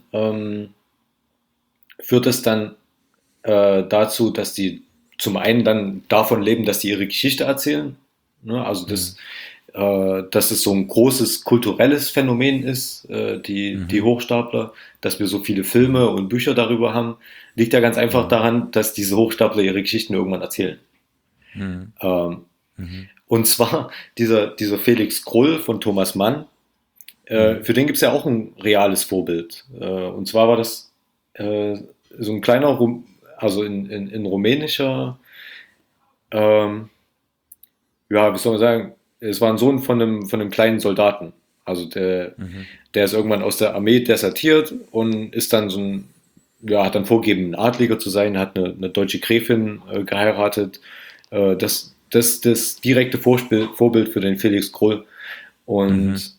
Speaker 2: führt es dann dazu, dass die zum einen dann davon leben, dass die ihre Geschichte erzählen. Ne? Also dass es so ein großes kulturelles Phänomen ist, die Hochstapler, dass wir so viele Filme und Bücher darüber haben, liegt ja ganz einfach daran, dass diese Hochstapler ihre Geschichten irgendwann erzählen. Und zwar dieser Felix Krull von Thomas Mann, für den gibt es ja auch ein reales Vorbild. Und zwar war das so ein kleiner, also in rumänischer, ja, wie soll man sagen, es war ein Sohn von einem kleinen Soldaten. Also der ist irgendwann aus der Armee desertiert und ist dann hat dann vorgegeben, ein Adliger zu sein, hat eine deutsche Gräfin geheiratet. Das direkte Vorbild für den Felix Krull. Und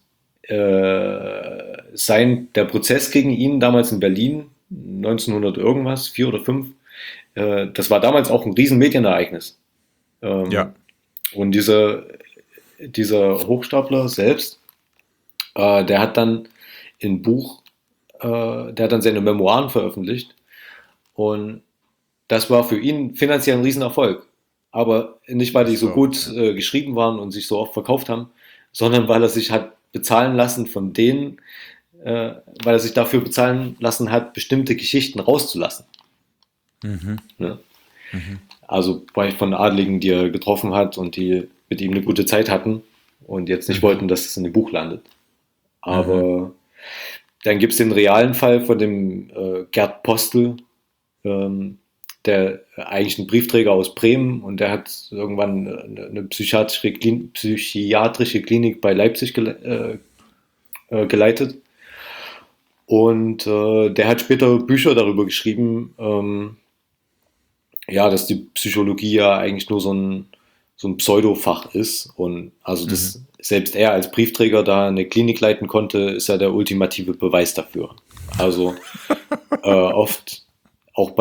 Speaker 2: der Prozess gegen ihn damals in Berlin, 1900 irgendwas, 4 oder 5, das war damals auch ein riesen Medienereignis.
Speaker 1: Ja.
Speaker 2: Und dieser Hochstapler selbst, der hat dann seine Memoiren veröffentlicht und das war für ihn finanziell ein Riesenerfolg. Aber nicht, weil die so gut geschrieben waren und sich so oft verkauft haben, sondern weil er sich hat bezahlen lassen von denen, weil er sich dafür bezahlen lassen hat, bestimmte Geschichten rauszulassen. Ne? Also von Adligen, die er getroffen hat und die mit ihm eine gute Zeit hatten und jetzt nicht wollten, dass es in dem Buch landet. Aber dann gibt es den realen Fall von dem Gerd Postel, der eigentlich ein Briefträger aus Bremen, und der hat irgendwann eine psychiatrische Klinik bei Leipzig geleitet. Und der hat später Bücher darüber geschrieben, dass die Psychologie ja eigentlich nur so ein Pseudofach ist. Und also dass selbst er als Briefträger da eine Klinik leiten konnte, ist ja der ultimative Beweis dafür. Also oft auch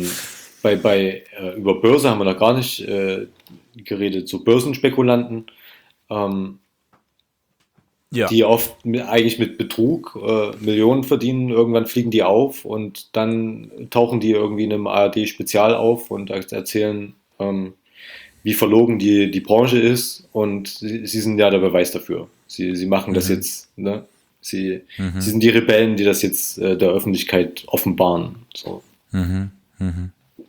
Speaker 2: über Börse haben wir noch gar nicht geredet, so Börsenspekulanten, die oft eigentlich mit Betrug Millionen verdienen, irgendwann fliegen die auf und dann tauchen die irgendwie in einem ARD-Spezial auf und erzählen, wie verlogen die Branche ist, und sie sind ja der Beweis dafür. Sie machen das
Speaker 1: Mhm.
Speaker 2: jetzt, ne? Sie
Speaker 1: Mhm.
Speaker 2: sind die Rebellen, die das jetzt der Öffentlichkeit offenbaren. So.
Speaker 1: Mhm. Mhm.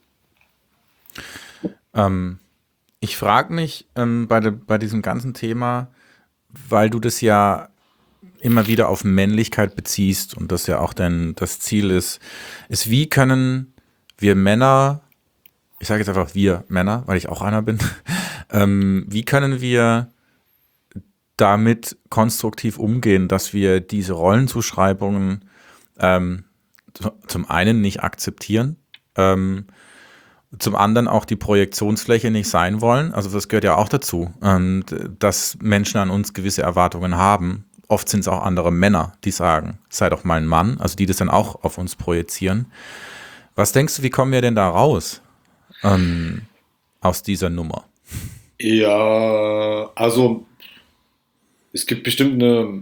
Speaker 1: Ähm, Ich frage mich bei diesem ganzen Thema, weil du das ja immer wieder auf Männlichkeit beziehst und das ja auch das Ziel ist, wie können wir Männer, ich sage jetzt einfach wir Männer, weil ich auch einer bin, wie können wir damit konstruktiv umgehen, dass wir diese Rollenzuschreibungen zum einen nicht akzeptieren, ähm, zum anderen auch die Projektionsfläche nicht sein wollen. Also das gehört ja auch dazu, dass Menschen an uns gewisse Erwartungen haben. Oft sind es auch andere Männer, die sagen, sei doch mal ein Mann, also die das dann auch auf uns projizieren. Was denkst du, wie kommen wir denn da raus aus dieser Nummer?
Speaker 2: Ja, also es gibt bestimmt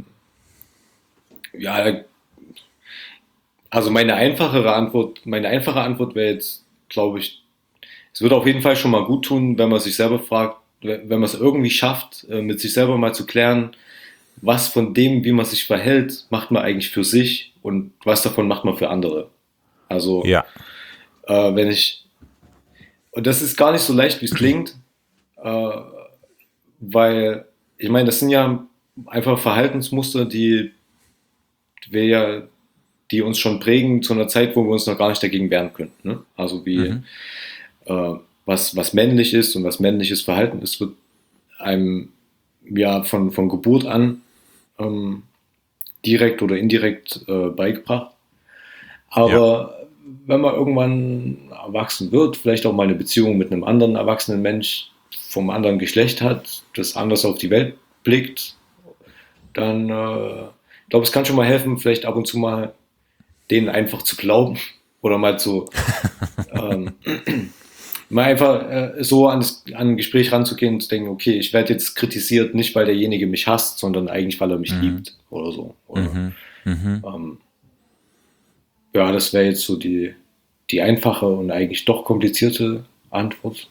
Speaker 2: ja, also meine einfache Antwort wäre jetzt, glaube ich, es würde auf jeden Fall schon mal gut tun, wenn man sich selber fragt, wenn man es irgendwie schafft, mit sich selber mal zu klären, was von dem, wie man sich verhält, macht man eigentlich für sich und was davon macht man für andere. Also,
Speaker 1: Ja.
Speaker 2: wenn ich, und das ist gar nicht so leicht, wie es klingt, äh, weil ich meine, das sind ja einfach Verhaltensmuster, wir ja, die uns schon prägen zu einer Zeit, wo wir uns noch gar nicht dagegen wehren können. Ne? Also wie
Speaker 1: Mhm.
Speaker 2: was männlich ist und was männliches Verhalten ist, wird einem ja von Geburt an ähm, direkt oder indirekt beigebracht.
Speaker 1: Ja.
Speaker 2: Aber wenn man irgendwann erwachsen wird, vielleicht auch mal eine Beziehung mit einem anderen erwachsenen Mensch vom anderen Geschlecht hat, das anders auf die Welt blickt, dann ich glaube, es kann schon mal helfen, vielleicht ab und zu mal denen einfach zu glauben oder mal ähm, mal einfach so an ein Gespräch ranzugehen und zu denken, okay, ich werde jetzt kritisiert, nicht weil derjenige mich hasst, sondern eigentlich, weil er mich
Speaker 1: Mhm.
Speaker 2: liebt oder so. Oder
Speaker 1: Mhm. Mhm.
Speaker 2: ähm, ja, das wäre jetzt so die einfache und eigentlich doch komplizierte Antwort.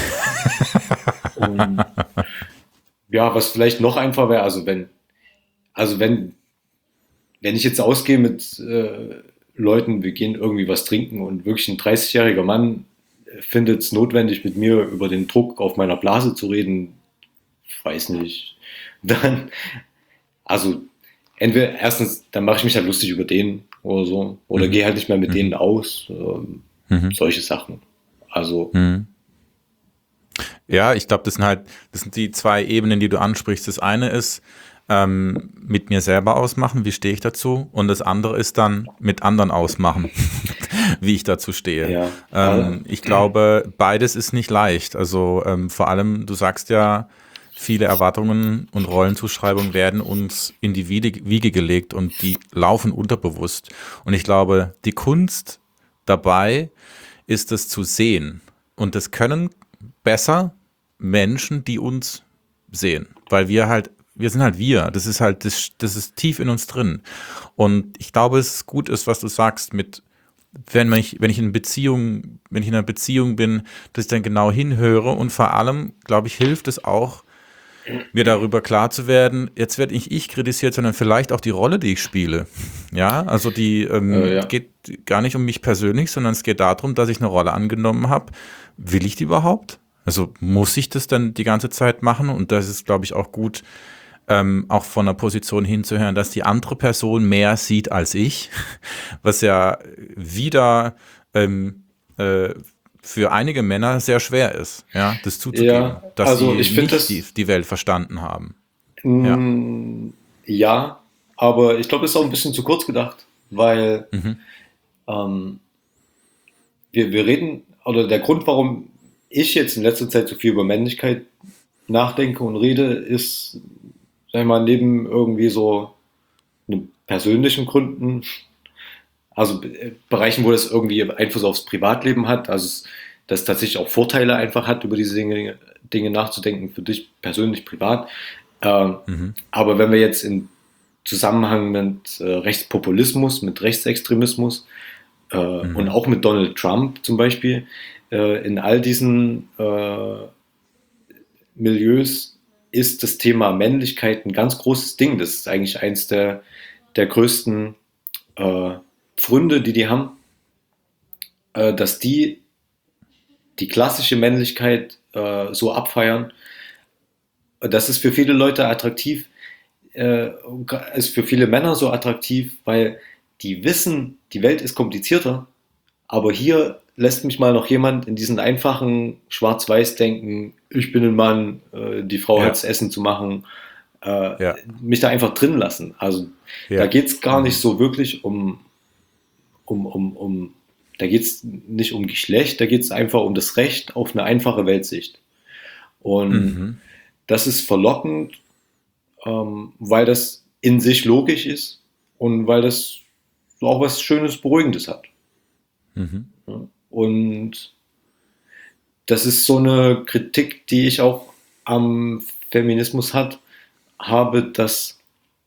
Speaker 2: Und ja, was vielleicht noch einfacher wäre, also wenn ich jetzt ausgehe mit Leuten, wir gehen irgendwie was trinken und wirklich ein 30-jähriger Mann findet es notwendig, mit mir über den Druck auf meiner Blase zu reden, weiß nicht, dann, also entweder erstens, dann mache ich mich halt lustig über den oder so, oder
Speaker 1: Mhm.
Speaker 2: gehe halt nicht mehr mit
Speaker 1: Mhm.
Speaker 2: denen aus,
Speaker 1: Mhm.
Speaker 2: solche Sachen. Also,
Speaker 1: Mhm. Ja, ich glaube, das sind die zwei Ebenen, die du ansprichst. Das eine ist mit mir selber ausmachen, wie stehe ich dazu? Und das andere ist dann mit anderen ausmachen, wie ich dazu stehe.
Speaker 2: ja,
Speaker 1: Ich glaube, beides ist nicht leicht. Also vor allem, du sagst ja, viele Erwartungen und Rollenzuschreibungen werden uns in die Wiege gelegt und die laufen unterbewusst. Und ich glaube, die Kunst dabei ist es zu sehen. Und das können besser Menschen, die uns sehen. Weil wir sind halt wir. Das ist tief in uns drin. Und ich glaube, es ist gut ist, was du sagst mit, wenn ich wenn ich in einer Beziehung bin, dass ich dann genau hinhöre und vor allem, glaube ich, hilft es auch, mir darüber klar zu werden, jetzt werde nicht ich kritisiert, sondern vielleicht auch die Rolle, die ich spiele. Ja, also die
Speaker 2: ja,
Speaker 1: geht gar nicht um mich persönlich, sondern es geht darum, dass ich eine Rolle angenommen habe. Will ich die überhaupt? Also muss ich das dann die ganze Zeit machen? Und das ist, glaube ich, auch gut, auch von einer Position hinzuhören, dass die andere Person mehr sieht als ich, was ja wieder ähm, äh, für einige Männer sehr schwer ist, ja, das
Speaker 2: ja,
Speaker 1: zuzugeben, dass
Speaker 2: also
Speaker 1: sie
Speaker 2: ich finde
Speaker 1: nicht
Speaker 2: das,
Speaker 1: die Welt verstanden haben. Ja.
Speaker 2: mh, ja, aber ich glaube, das ist auch ein bisschen zu kurz gedacht, weil
Speaker 1: Mhm.
Speaker 2: ähm, wir reden, oder der Grund, warum ich jetzt in letzter Zeit so viel über Männlichkeit nachdenke und rede, ist, sag ich mal, neben irgendwie so einem persönlichen Gründen, also Bereichen, wo das irgendwie Einfluss aufs Privatleben hat, das tatsächlich auch Vorteile einfach hat, über diese Dinge nachzudenken, für dich persönlich, privat. Ähm,
Speaker 1: Mhm.
Speaker 2: aber wenn wir jetzt im Zusammenhang mit Rechtspopulismus, mit Rechtsextremismus und
Speaker 1: Mhm.
Speaker 2: auch mit Donald Trump zum Beispiel, in all diesen Milieus ist das Thema Männlichkeit ein ganz großes Ding. Das ist eigentlich eins der größten Pfründe, die haben, dass die klassische Männlichkeit so abfeiern. Das ist für viele Leute attraktiv, ist für viele Männer so attraktiv, weil die wissen, die Welt ist komplizierter, aber hier lässt mich mal noch jemand in diesen einfachen Schwarz-Weiß-Denken, ich bin ein Mann, die Frau hat
Speaker 1: Ja,
Speaker 2: das Essen zu machen,
Speaker 1: ja,
Speaker 2: mich da einfach drin lassen. Also da
Speaker 1: ja.
Speaker 2: geht es gar nicht
Speaker 1: Mhm.
Speaker 2: so wirklich um da geht es nicht um Geschlecht, da geht es einfach um das Recht auf eine einfache Weltsicht. Und
Speaker 1: Mhm.
Speaker 2: das ist verlockend, weil das in sich logisch ist und weil das so auch was Schönes, Beruhigendes hat.
Speaker 1: Mhm.
Speaker 2: Ja. Und das ist so eine Kritik, die ich auch am Feminismus habe, dass,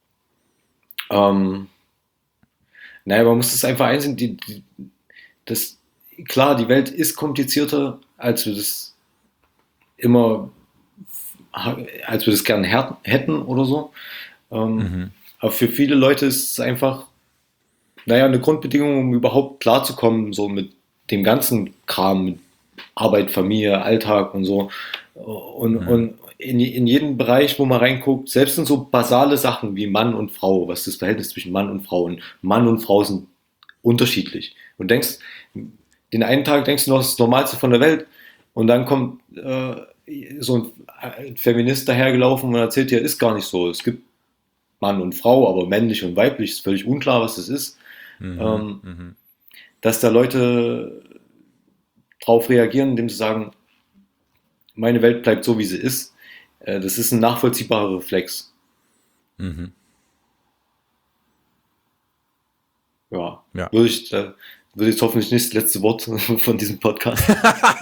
Speaker 2: ähm, naja, man muss es einfach einsehen, das, klar, die Welt ist komplizierter, als wir das immer, als wir das gern hätten oder so. Ähm,
Speaker 1: Mhm.
Speaker 2: aber für viele Leute ist es einfach, naja, eine Grundbedingung, um überhaupt klarzukommen, so mit dem ganzen Kram, mit Arbeit, Familie, Alltag und so.
Speaker 1: Mhm.
Speaker 2: Und in jedem Bereich, wo man reinguckt, selbst in so basale Sachen wie Mann und Frau, was ist das Verhältnis zwischen Mann und Frau? Und Mann und Frau sind unterschiedlich. Und denkst, den einen Tag denkst du noch, das ist das Normalste von der Welt. Und dann kommt so ein Feminist dahergelaufen und erzählt dir, ist gar nicht so. Es gibt Mann und Frau, aber männlich und weiblich ist völlig unklar, was das ist.
Speaker 1: Mhm.
Speaker 2: Ähm,
Speaker 1: Mhm.
Speaker 2: dass da Leute drauf reagieren, indem sie sagen, meine Welt bleibt so, wie sie ist. Das ist ein nachvollziehbarer Reflex.
Speaker 1: Mhm.
Speaker 2: Ja,
Speaker 1: Ja.
Speaker 2: würde jetzt hoffentlich nicht das letzte Wort von diesem Podcast.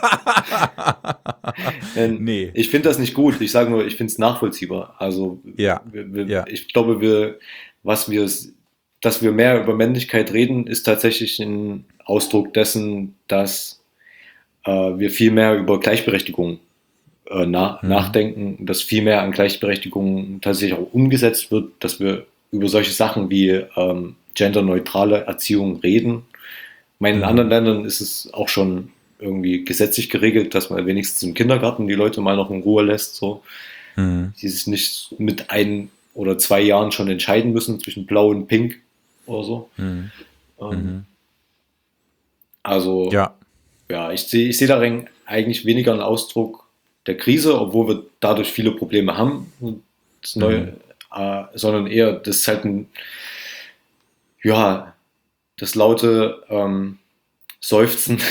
Speaker 1: Nee.
Speaker 2: Ich finde das nicht gut. Ich sage nur, ich finde es nachvollziehbar. Also
Speaker 1: Ja. Ja.
Speaker 2: ich glaube, was wir, dass wir mehr über Männlichkeit reden, ist tatsächlich ein Ausdruck dessen, dass wir viel mehr über Gleichberechtigung
Speaker 1: Mhm.
Speaker 2: nachdenken, dass viel mehr an Gleichberechtigung tatsächlich auch umgesetzt wird, dass wir über solche Sachen wie genderneutrale Erziehung reden. Ich meine, in anderen
Speaker 1: Mhm.
Speaker 2: Ländern ist es auch schon irgendwie gesetzlich geregelt, dass man wenigstens im Kindergarten die Leute mal noch in Ruhe lässt, so,
Speaker 1: Mhm.
Speaker 2: die sich nicht mit 1 oder 2 Jahren schon entscheiden müssen zwischen Blau und Pink oder so.
Speaker 1: Mhm.
Speaker 2: Ähm,
Speaker 1: Mhm.
Speaker 2: also
Speaker 1: Ja.
Speaker 2: ja, ich seh darin eigentlich weniger einen Ausdruck der Krise, obwohl wir dadurch viele Probleme haben, das
Speaker 1: Mhm.
Speaker 2: neue, sondern eher das ist halt ja, das laute Seufzen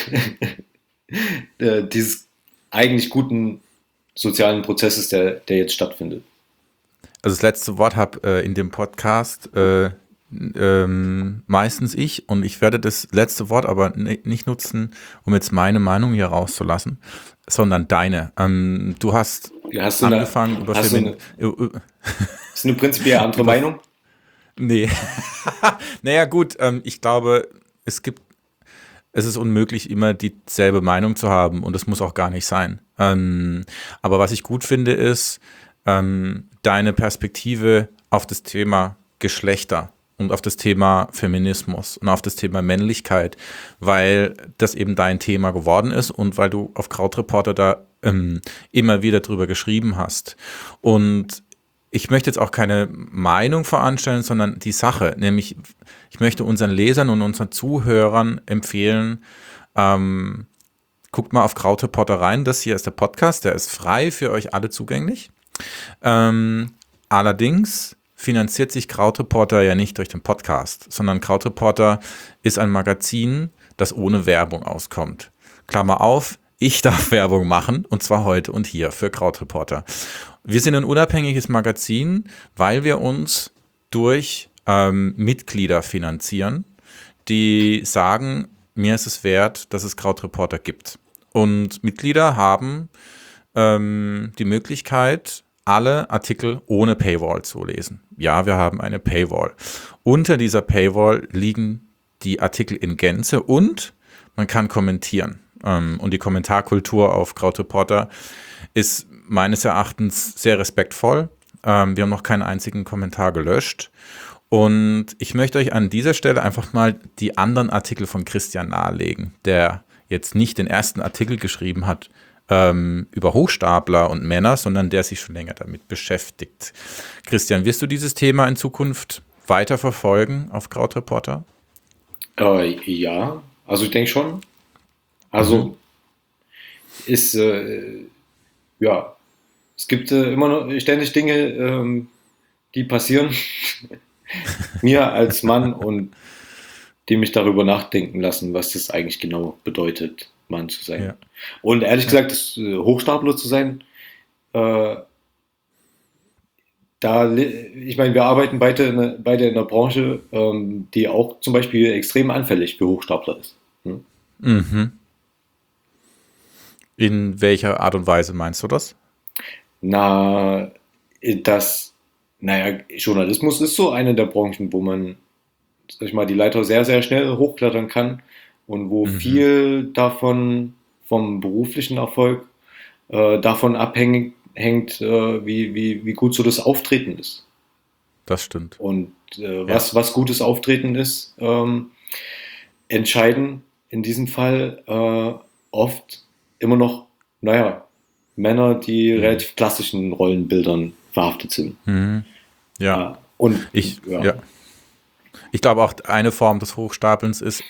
Speaker 2: dieses eigentlich guten sozialen Prozesses, der jetzt stattfindet.
Speaker 1: Also das letzte Wort habe in dem Podcast meistens ich, und ich werde das letzte Wort aber nicht nutzen, um jetzt meine Meinung hier rauszulassen, sondern deine. Du hast
Speaker 2: Ja,
Speaker 1: angefangen über
Speaker 2: hast du eine prinzipiell andere
Speaker 1: über
Speaker 2: Meinung?
Speaker 1: nee. Naja, gut, ich glaube, es gibt es ist unmöglich, immer dieselbe Meinung zu haben, und das muss auch gar nicht sein. Aber was ich gut finde, ist deine Perspektive auf das Thema Geschlechter und auf das Thema Feminismus und auf das Thema Männlichkeit, weil das eben dein Thema geworden ist und weil du auf Krautreporter da immer wieder drüber geschrieben hast. Und ich möchte jetzt auch keine Meinung voranstellen, sondern die Sache, nämlich ich möchte unseren Lesern und unseren Zuhörern empfehlen, guckt mal auf Krautreporter rein. Das hier ist der Podcast, der ist frei für euch alle zugänglich. Allerdings finanziert sich Krautreporter ja nicht durch den Podcast, sondern Krautreporter ist ein Magazin, das ohne Werbung auskommt. Klammer auf, ich darf Werbung machen, und zwar heute und hier für Krautreporter. Wir sind ein unabhängiges Magazin, weil wir uns durch Mitglieder finanzieren, die sagen, mir ist es wert, dass es Krautreporter gibt. Und Mitglieder haben die Möglichkeit, alle Artikel ohne Paywall zu lesen. Ja, wir haben eine Paywall. Unter dieser Paywall liegen die Artikel in Gänze und man kann kommentieren. Und die Kommentarkultur auf Krautreporter ist meines Erachtens sehr respektvoll. Wir haben noch keinen einzigen Kommentar gelöscht. Und ich möchte euch an dieser Stelle einfach mal die anderen Artikel von Christian nahelegen, der jetzt nicht den ersten Artikel geschrieben hat über Hochstapler und Männer, sondern der sich schon länger damit beschäftigt. Christian, wirst du dieses Thema in Zukunft weiter verfolgen auf Krautreporter?
Speaker 2: Ja, also ich denke schon. Also ist, ja, es gibt immer noch ständig Dinge, die passieren mir als Mann und die mich darüber nachdenken lassen, was das eigentlich genau bedeutet, Mann zu sein.
Speaker 1: Ja.
Speaker 2: Und ehrlich gesagt, Hochstapler zu sein, äh, ich meine, wir arbeiten beide in einer Branche, die auch zum Beispiel extrem anfällig für Hochstapler ist. Hm?
Speaker 1: Mhm. In welcher Art und Weise meinst du das?
Speaker 2: Na, naja, Journalismus ist so eine der Branchen, wo man, sag ich mal, die Leiter sehr, sehr schnell hochklettern kann und wo viel davon vom beruflichen Erfolg davon abhängt, wie gut so das Auftreten ist.
Speaker 1: Das stimmt.
Speaker 2: Und was gutes Auftreten ist, entscheiden in diesem Fall oft immer noch, naja, Männer, die relativ klassischen Rollenbildern verhaftet sind.
Speaker 1: Ja.
Speaker 2: Und
Speaker 1: Ich glaube auch, eine Form des Hochstapelns ist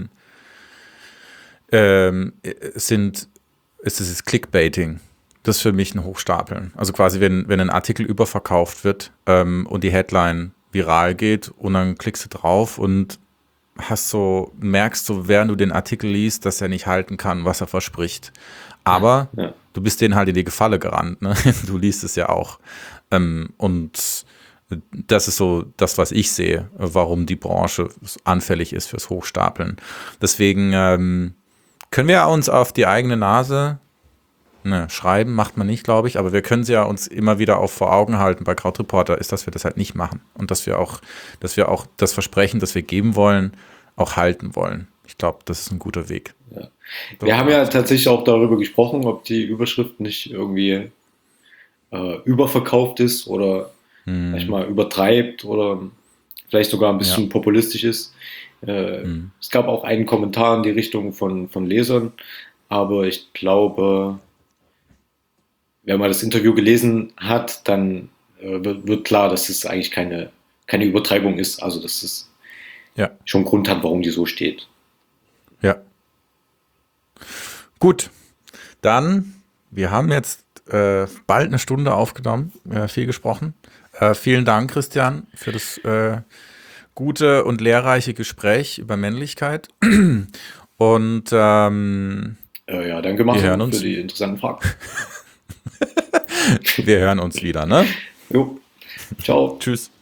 Speaker 1: dieses Clickbaiting. Das ist für mich ein Hochstapeln. Also quasi, wenn ein Artikel überverkauft wird und die Headline viral geht und dann klickst du drauf und merkst so, während du den Artikel liest, dass er nicht halten kann, was er verspricht. Aber du bist denen halt in die Gefalle gerannt. Ne? Du liest es ja auch. Und das ist so das, was ich sehe, warum die Branche anfällig ist fürs Hochstapeln. Deswegen können wir uns auf die eigene Nase schreiben, macht man nicht, glaube ich, aber wir können sie ja uns immer wieder auch vor Augen halten bei Krautreporter, ist, dass wir das halt nicht machen und dass wir auch das Versprechen, das wir geben wollen, auch halten wollen. Ich glaube, das ist ein guter Weg.
Speaker 2: Ja. Wir haben ja tatsächlich auch darüber gesprochen, ob die Überschrift nicht irgendwie überverkauft ist oder manchmal übertreibt oder vielleicht sogar ein bisschen populistisch ist. Es gab auch einen Kommentar in die Richtung von Lesern, aber ich glaube, wenn man das Interview gelesen hat, dann wird klar, dass es eigentlich keine Übertreibung ist. Also, dass es schon Grund hat, warum die so steht.
Speaker 1: Ja. Gut. Dann, wir haben jetzt bald eine Stunde aufgenommen, viel gesprochen. Vielen Dank, Christian, für das gute und lehrreiche Gespräch über Männlichkeit. Und
Speaker 2: ja, danke Martin für die interessanten Fragen.
Speaker 1: Wir hören uns wieder, ne?
Speaker 2: Jo, ciao.
Speaker 1: Tschüss.